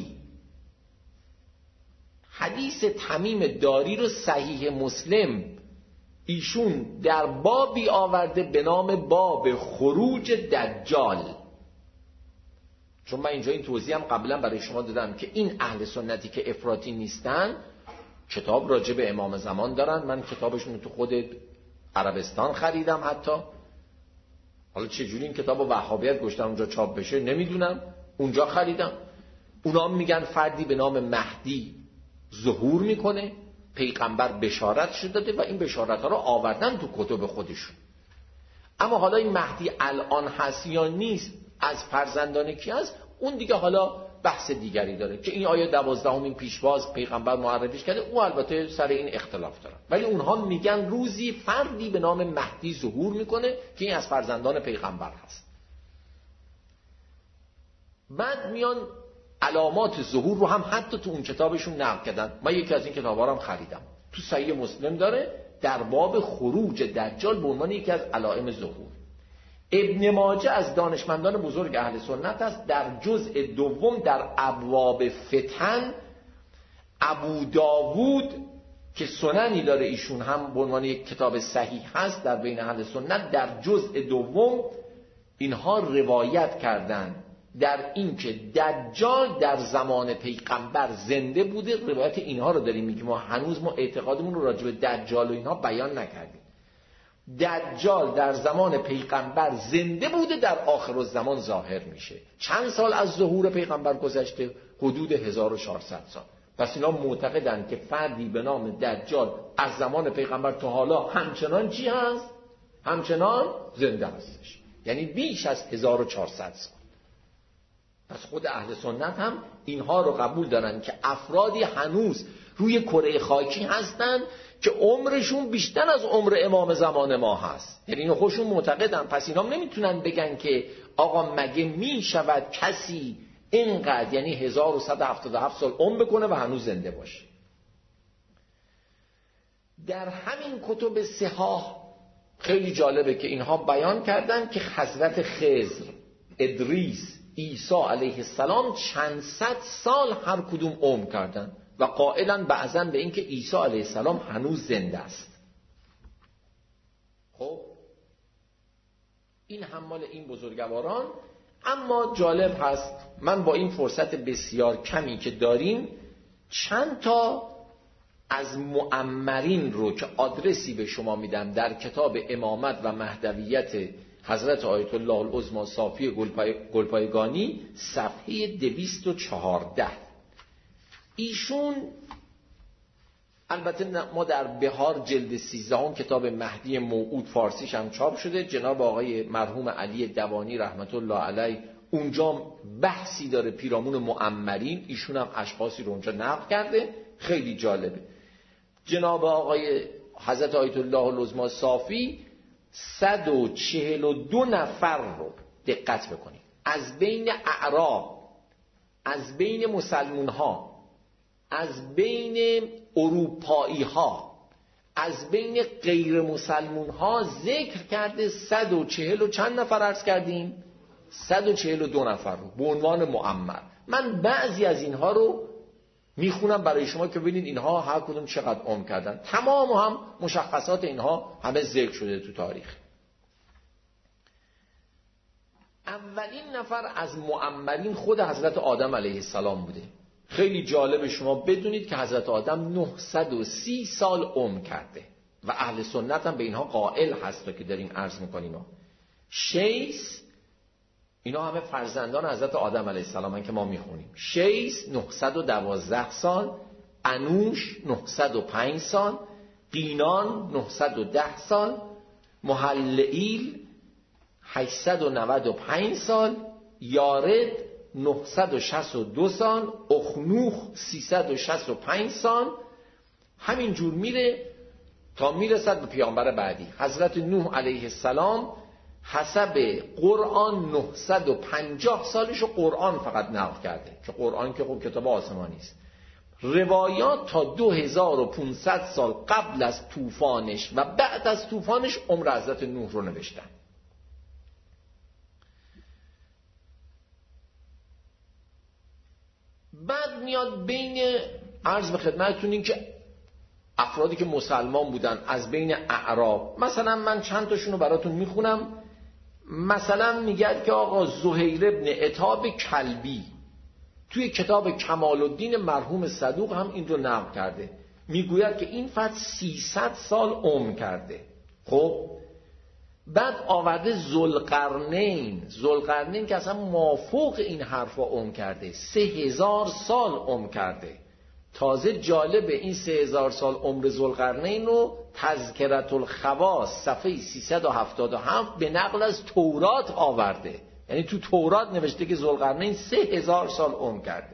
حدیث تمیم داری رو صحیح مسلم ایشون در بابی آورده به نام باب خروج دجال. چون من اینجا این توضیح هم قبلا برای شما دادم که این اهل سنتی که افراطی نیستن کتاب راجع به امام زمان دارن. من کتابشون رو تو خود عربستان خریدم حتی. حالا چجوری این کتاب وهابیت گشتن اونجا چاپ بشه نمیدونم، اونجا خریدم. اونا میگن فردی به نام مهدی ظهور میکنه، پیغمبر بشارت شده داده و این بشارت ها رو آوردن تو کتب خودشون. اما حالا این مهدی الان هست یا نیست، از فرزندان کی هست، اون دیگه حالا بحث دیگری داره که این آیه 12 این پیشواز پیغمبر معرفیش کرده، اون البته سر این اختلاف داره. ولی اونها میگن روزی فردی به نام مهدی ظهور میکنه که این از فرزندان پیغمبر هست. بعد میان علامات ظهور رو هم حتی تو اون کتابشون نقل کردن. من یکی از این کتابا رو هم خریدم، تو صحیح مسلم داره در باب خروج دجال به عنوان یکی از علائم ظهور. ابن ماجه از دانشمندان بزرگ اهل سنت است، در جزء دوم در ابواب فتن. ابو داوود که سننی داره ایشون هم به عنوان یک کتاب صحیح هست در بین اهل سنت، در جزء دوم اینها روایت کردن در این که دجال در زمان پیغمبر زنده بوده. روایت اینها رو داریم میگیم، ما هنوز ما اعتقادمون رو راجع به دجال و اینها بیان نکردیم. دجال در زمان پیغمبر زنده بوده، در آخر الزمان ظاهر میشه. چند سال از ظهور پیغمبر گذشته؟ حدود 1400 سال. پس اینا معتقدن که فردی به نام دجال از زمان پیغمبر تا حالا همچنان چی هست؟ همچنان زنده هستش، یعنی بیش از 1400 سال. پس خود اهل سنت هم اینها رو قبول دارن که افرادی هنوز روی کره خاکی هستن که عمرشون بیشتر از عمر امام زمان ما هست. یعنی اینو خودشون معتقدن. پس اینا نمیتونن بگن که آقا مگه میشود کسی اینقدر، یعنی 1177 سال عمر بکنه و هنوز زنده باشه. در همین کتب صحاح خیلی جالبه که اینها بیان کردن که حضرت خضر، ادریس، عیسی علیه السلام چند صد سال هر کدوم عمر کردن و قائلن بعضاً به این که عیسی علیه السلام هنوز زنده است. خب این هم مال این بزرگواران. اما جالب هست، من با این فرصت بسیار کمی که داریم چند تا از معمرین رو که آدرسی به شما میدم در کتاب امامت و مهدویت حضرت آیت الله العظمی صافی گلپایگانی صفحه 214. ایشون البته ما در بهار جلد 13 کتاب مهدی موعود فارسیش هم چاپ شده، جناب آقای مرحوم علی دوانی رحمت الله علیه اونجا بحثی داره پیرامون معمرین، ایشون هم اشخاصی رو اونجا نقل کرده، خیلی جالبه. جناب آقای حضرت آیت الله العظمی صافی 142 نفر رو دقت بکنید از بین اعراب، از بین مسلمون ها، از بین اروپایی ها، از بین غیر مسلمون ها ذکر کرده. 140 و چند نفر عرض کردیم؟ 142 نفر رو به عنوان معمر. من بعضی از اینها رو میخونم برای شما که ببینید اینها هر کدوم چقدر عمر کردن. تمام هم مشخصات اینها همه ذکر شده تو تاریخ. اولین نفر از معمرین خود حضرت آدم علیه السلام بوده. خیلی جالب شما بدونید که حضرت آدم 930 سال عمر کرده و اهل سنت هم به اینها قائل هست که داریم عرض میکنیم. شیس، اینا همه فرزندان حضرت آدم علیه السلام که ما میخونیم. شیس 912 سال، انوش 905 سال، قینان 910 سال، محلئیل 895 سال، یارد 962 سال، اخنوخ 365 سال. همین جور میره تا میرسد به پیامبر بعدی حضرت نوح علیه السلام. حسب قرآن 950 سالشو قرآن فقط نقل کرده که قرآن که خب کتاب آسمانی است. روایات تا 2500 سال قبل از طوفانش و بعد از طوفانش عمر حضرت نوح رو نوشتن. بعد میاد بین عرض به خدمتتون این که افرادی که مسلمان بودن از بین اعراب، مثلا من چند تاشون رو براتون میخونم. مثلا میگه که آقا زهیر ابن عتاب کلبی توی کتاب کمال الدین مرحوم صدوق هم این رو نقل کرده، میگوید که این فرد 300 سال عمر کرده. خب بعد آورده ذوالقرنین که اصلا مافوق این حرفا عمر کرده، 3000 سال عمر کرده. تازه جالبه این 3000 سال عمر ذوالقرنین رو تذکرة الخواص صفحه 377 به نقل از تورات آورده. یعنی تو تورات نوشته که ذوالقرنین 3000 سال عمر کرده.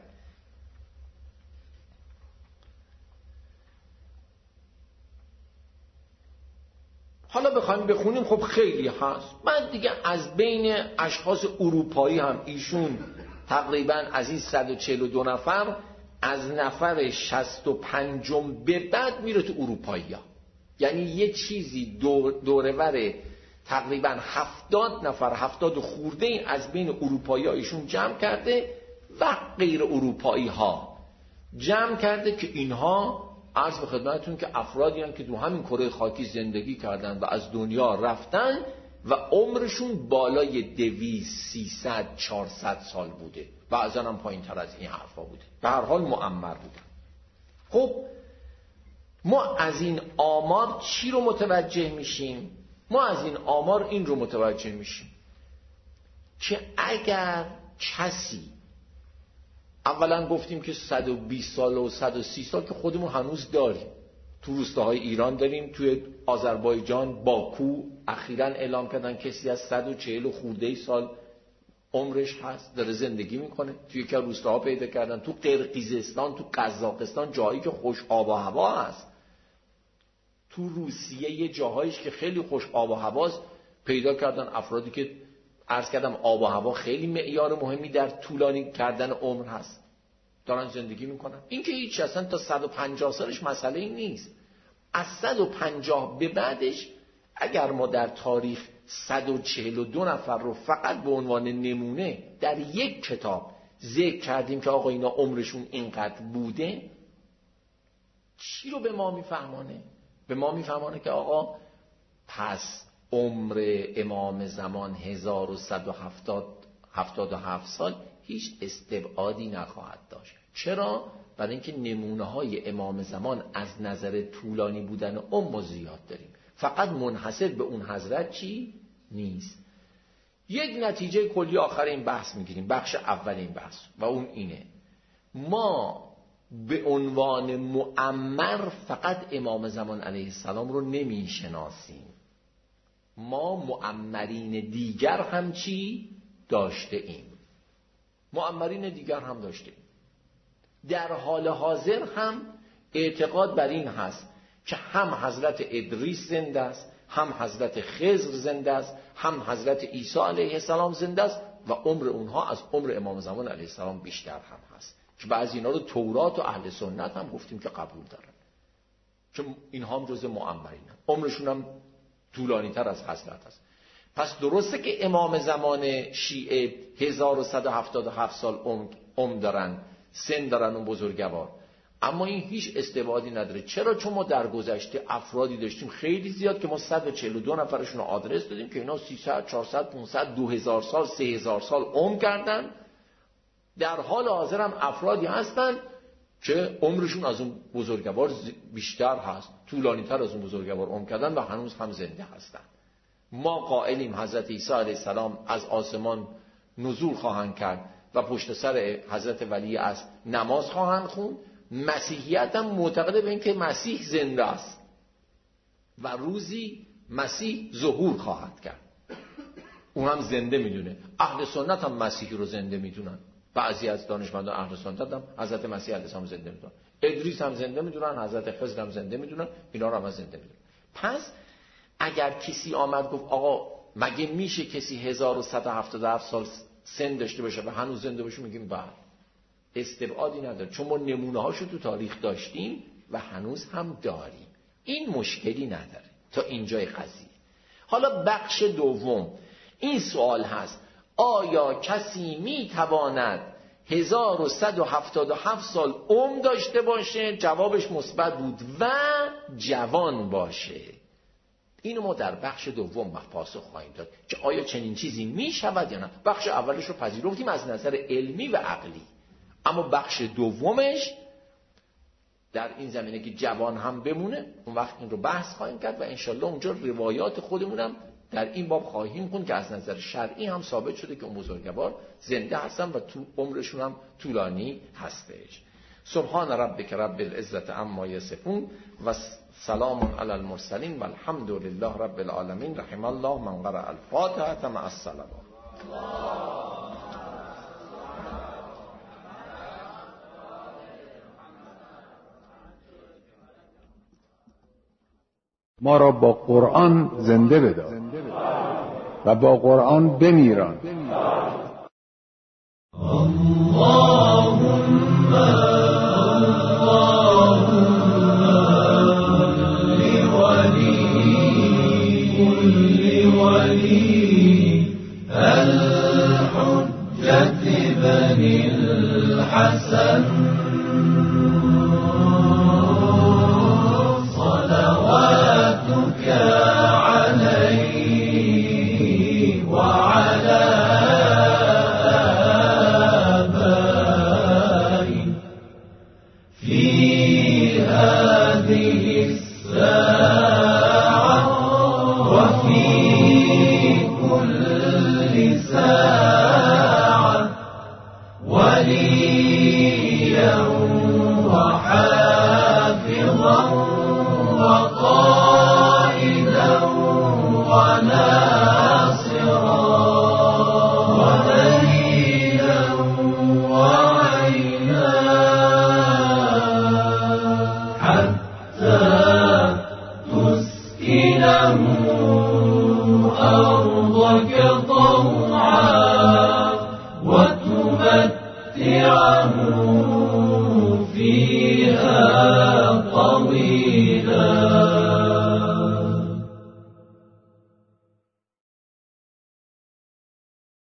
حالا بخوایم بخونیم خب خیلی هست. من دیگه از بین اشخاص اروپایی هم ایشون تقریبا از این 142 نفر از نفر 65 به بعد میره تو اروپایی ها. یعنی یه چیزی دورور تقریبا 70 نفر 70 خورده این از بین اروپایی ها ایشون جمع کرده و غیر اروپایی ها جمع کرده که اینها عرض به خدمتتون که افرادی هستند که تو همین کره خاکی زندگی کردن و از دنیا رفتن و عمرشون بالای 200 300 400 سال بوده، بعضا هم پایین تر از این حرفا بوده، به هر حال معمر بودن. خب ما از این آمار چی رو متوجه میشیم؟ ما از این آمار این رو متوجه میشیم که اگر کسی، اولا گفتیم که 120 سال و 130 سال که خودمون هنوز داریم، تو روستاهای ایران داریم، توی آذربایجان باکو اخیراً اعلام کردن کسی از 140 خورده سال عمرش هست داره زندگی میکنه. توی یکی از روستاها پیدا کردن، تو قرقیزستان، تو قزاقستان، جایی که خوش آب و هوا هست، تو روسیه یه جاهایش که خیلی خوش آب و هواست، پیدا کردن افرادی که عرض کردم آب و هوا خیلی معیار مهمی در طولانی کردن عمر هست، دارن زندگی میکنن. این که هیچ اصلا تا 150 سالش مسئله ای نیست. از 150 به بعدش اگر ما در تاریخ 142 نفر رو فقط به عنوان نمونه در یک کتاب ذکر کردیم که آقا اینا عمرشون اینقدر بوده، چی رو به ما میفهمانه؟ به ما میفهمانه که آقا پس عمر امام زمان 1177 سال هیچ استبعادی نخواهد داشت. چرا؟ برای اینکه نمونه های امام زمان از نظر طولانی بودن عمر زیاد داریم، فقط منحصر به اون حضرت چی نیست. یک نتیجه کلی آخر این بحث میگیریم، بخش اول این بحث، و اون اینه: ما به عنوان معمر فقط امام زمان علیه السلام رو نمیشناسیم، ما معمرین دیگر هم چی داشته ایم، معمرین دیگر هم داشته ایم. در حال حاضر هم اعتقاد بر این هست که هم حضرت ادریس زنده است، هم حضرت خضر زنده است، هم حضرت عیسی علیه السلام زنده است و عمر اونها از عمر امام زمان علیه السلام بیشتر هم هست، که بعضی اینا رو تورات و اهل سنت هم گفتیم که قبول دارن، که اینها هم جزء معمرین هم. عمرشون هم طولانی تر از حضرت است. پس درسته که امام زمان شیعه 1177 سال عمر دارن، سن دارن اون بزرگوار، اما این هیچ استبعادی نداره. چرا؟ چون ما در گذشته افرادی داشتیم خیلی زیاد که ما 142 نفرشون رو آدرس دادیم که اینا 300 400 500 2000 سال 3000 سال عمر کردن. در حال حاضر هم افرادی هستن که عمرشون از اون بزرگوار بیشتر هست، طولانی تر از اون بزرگوار عمر کردن و هنوز هم زنده هستن. ما قائلیم حضرت عیسی علیه السلام از آسمان نزول خواهند کرد و پشت سر حضرت ولی عصر نماز خواهند خوند. مسیحیت هم معتقده به این که مسیح زنده است و روزی مسیح ظهور خواهد کرد، اون هم زنده میدونه. اهل سنت هم مسیحی رو زنده میدونن، بعضی از دانشمندان اهل سنت هم حضرت مسیح علیه السلام زنده میدونن، ادریس هم زنده میدونن، حضرت خضر هم زنده میدونن، اینا رو هم زنده میدونن. پس اگر کسی آمد گفت آقا مگه میشه کسی 1177 سال سن داشته باشه و هنوز زنده باشه، میگیم بله، استبعادی نداره، چون ما نمونه هاشو تو تاریخ داشتیم و هنوز هم داریم، این مشکلی نداره. تا اینجای قضیه. حالا بخش دوم این سوال هست: آیا کسی میتواند 1177 سال عمر داشته باشه، جوابش مثبت بود، و جوان باشه. اینو ما در بخش دوم پاسخ خواهیم داد که آیا چنین چیزی می شود یا نه. بخش اولش رو پذیرفتیم از نظر علمی و عقلی، اما بخش دومش در این زمینه که جوان هم بمونه، اون وقت این رو بحث خواهیم کرد و انشالله اونجا روایات خودمونم در این باب خواهیم خوند که از نظر شرعی هم ثابت شده که اون بزرگوار زنده هستن و عمرشون هم طولانی هستش. سبحان ربک رب العزت عما یصفون و سلام علی المرسلین و الحمد لله رب العالمین. رحم الله من قرأ الفاتحه مع الصلوات. ما را با قرآن زنده بدار و با قرآن بمیران. الحجة بني الحسن صلواتك عليه وعلى آبائه في هذه الساعة وفي كل ساعة وليا وحافظا وقائدا وناصرا ودليلا وعينا حتى تسكنه أرضك طوعا وتمتعه فيها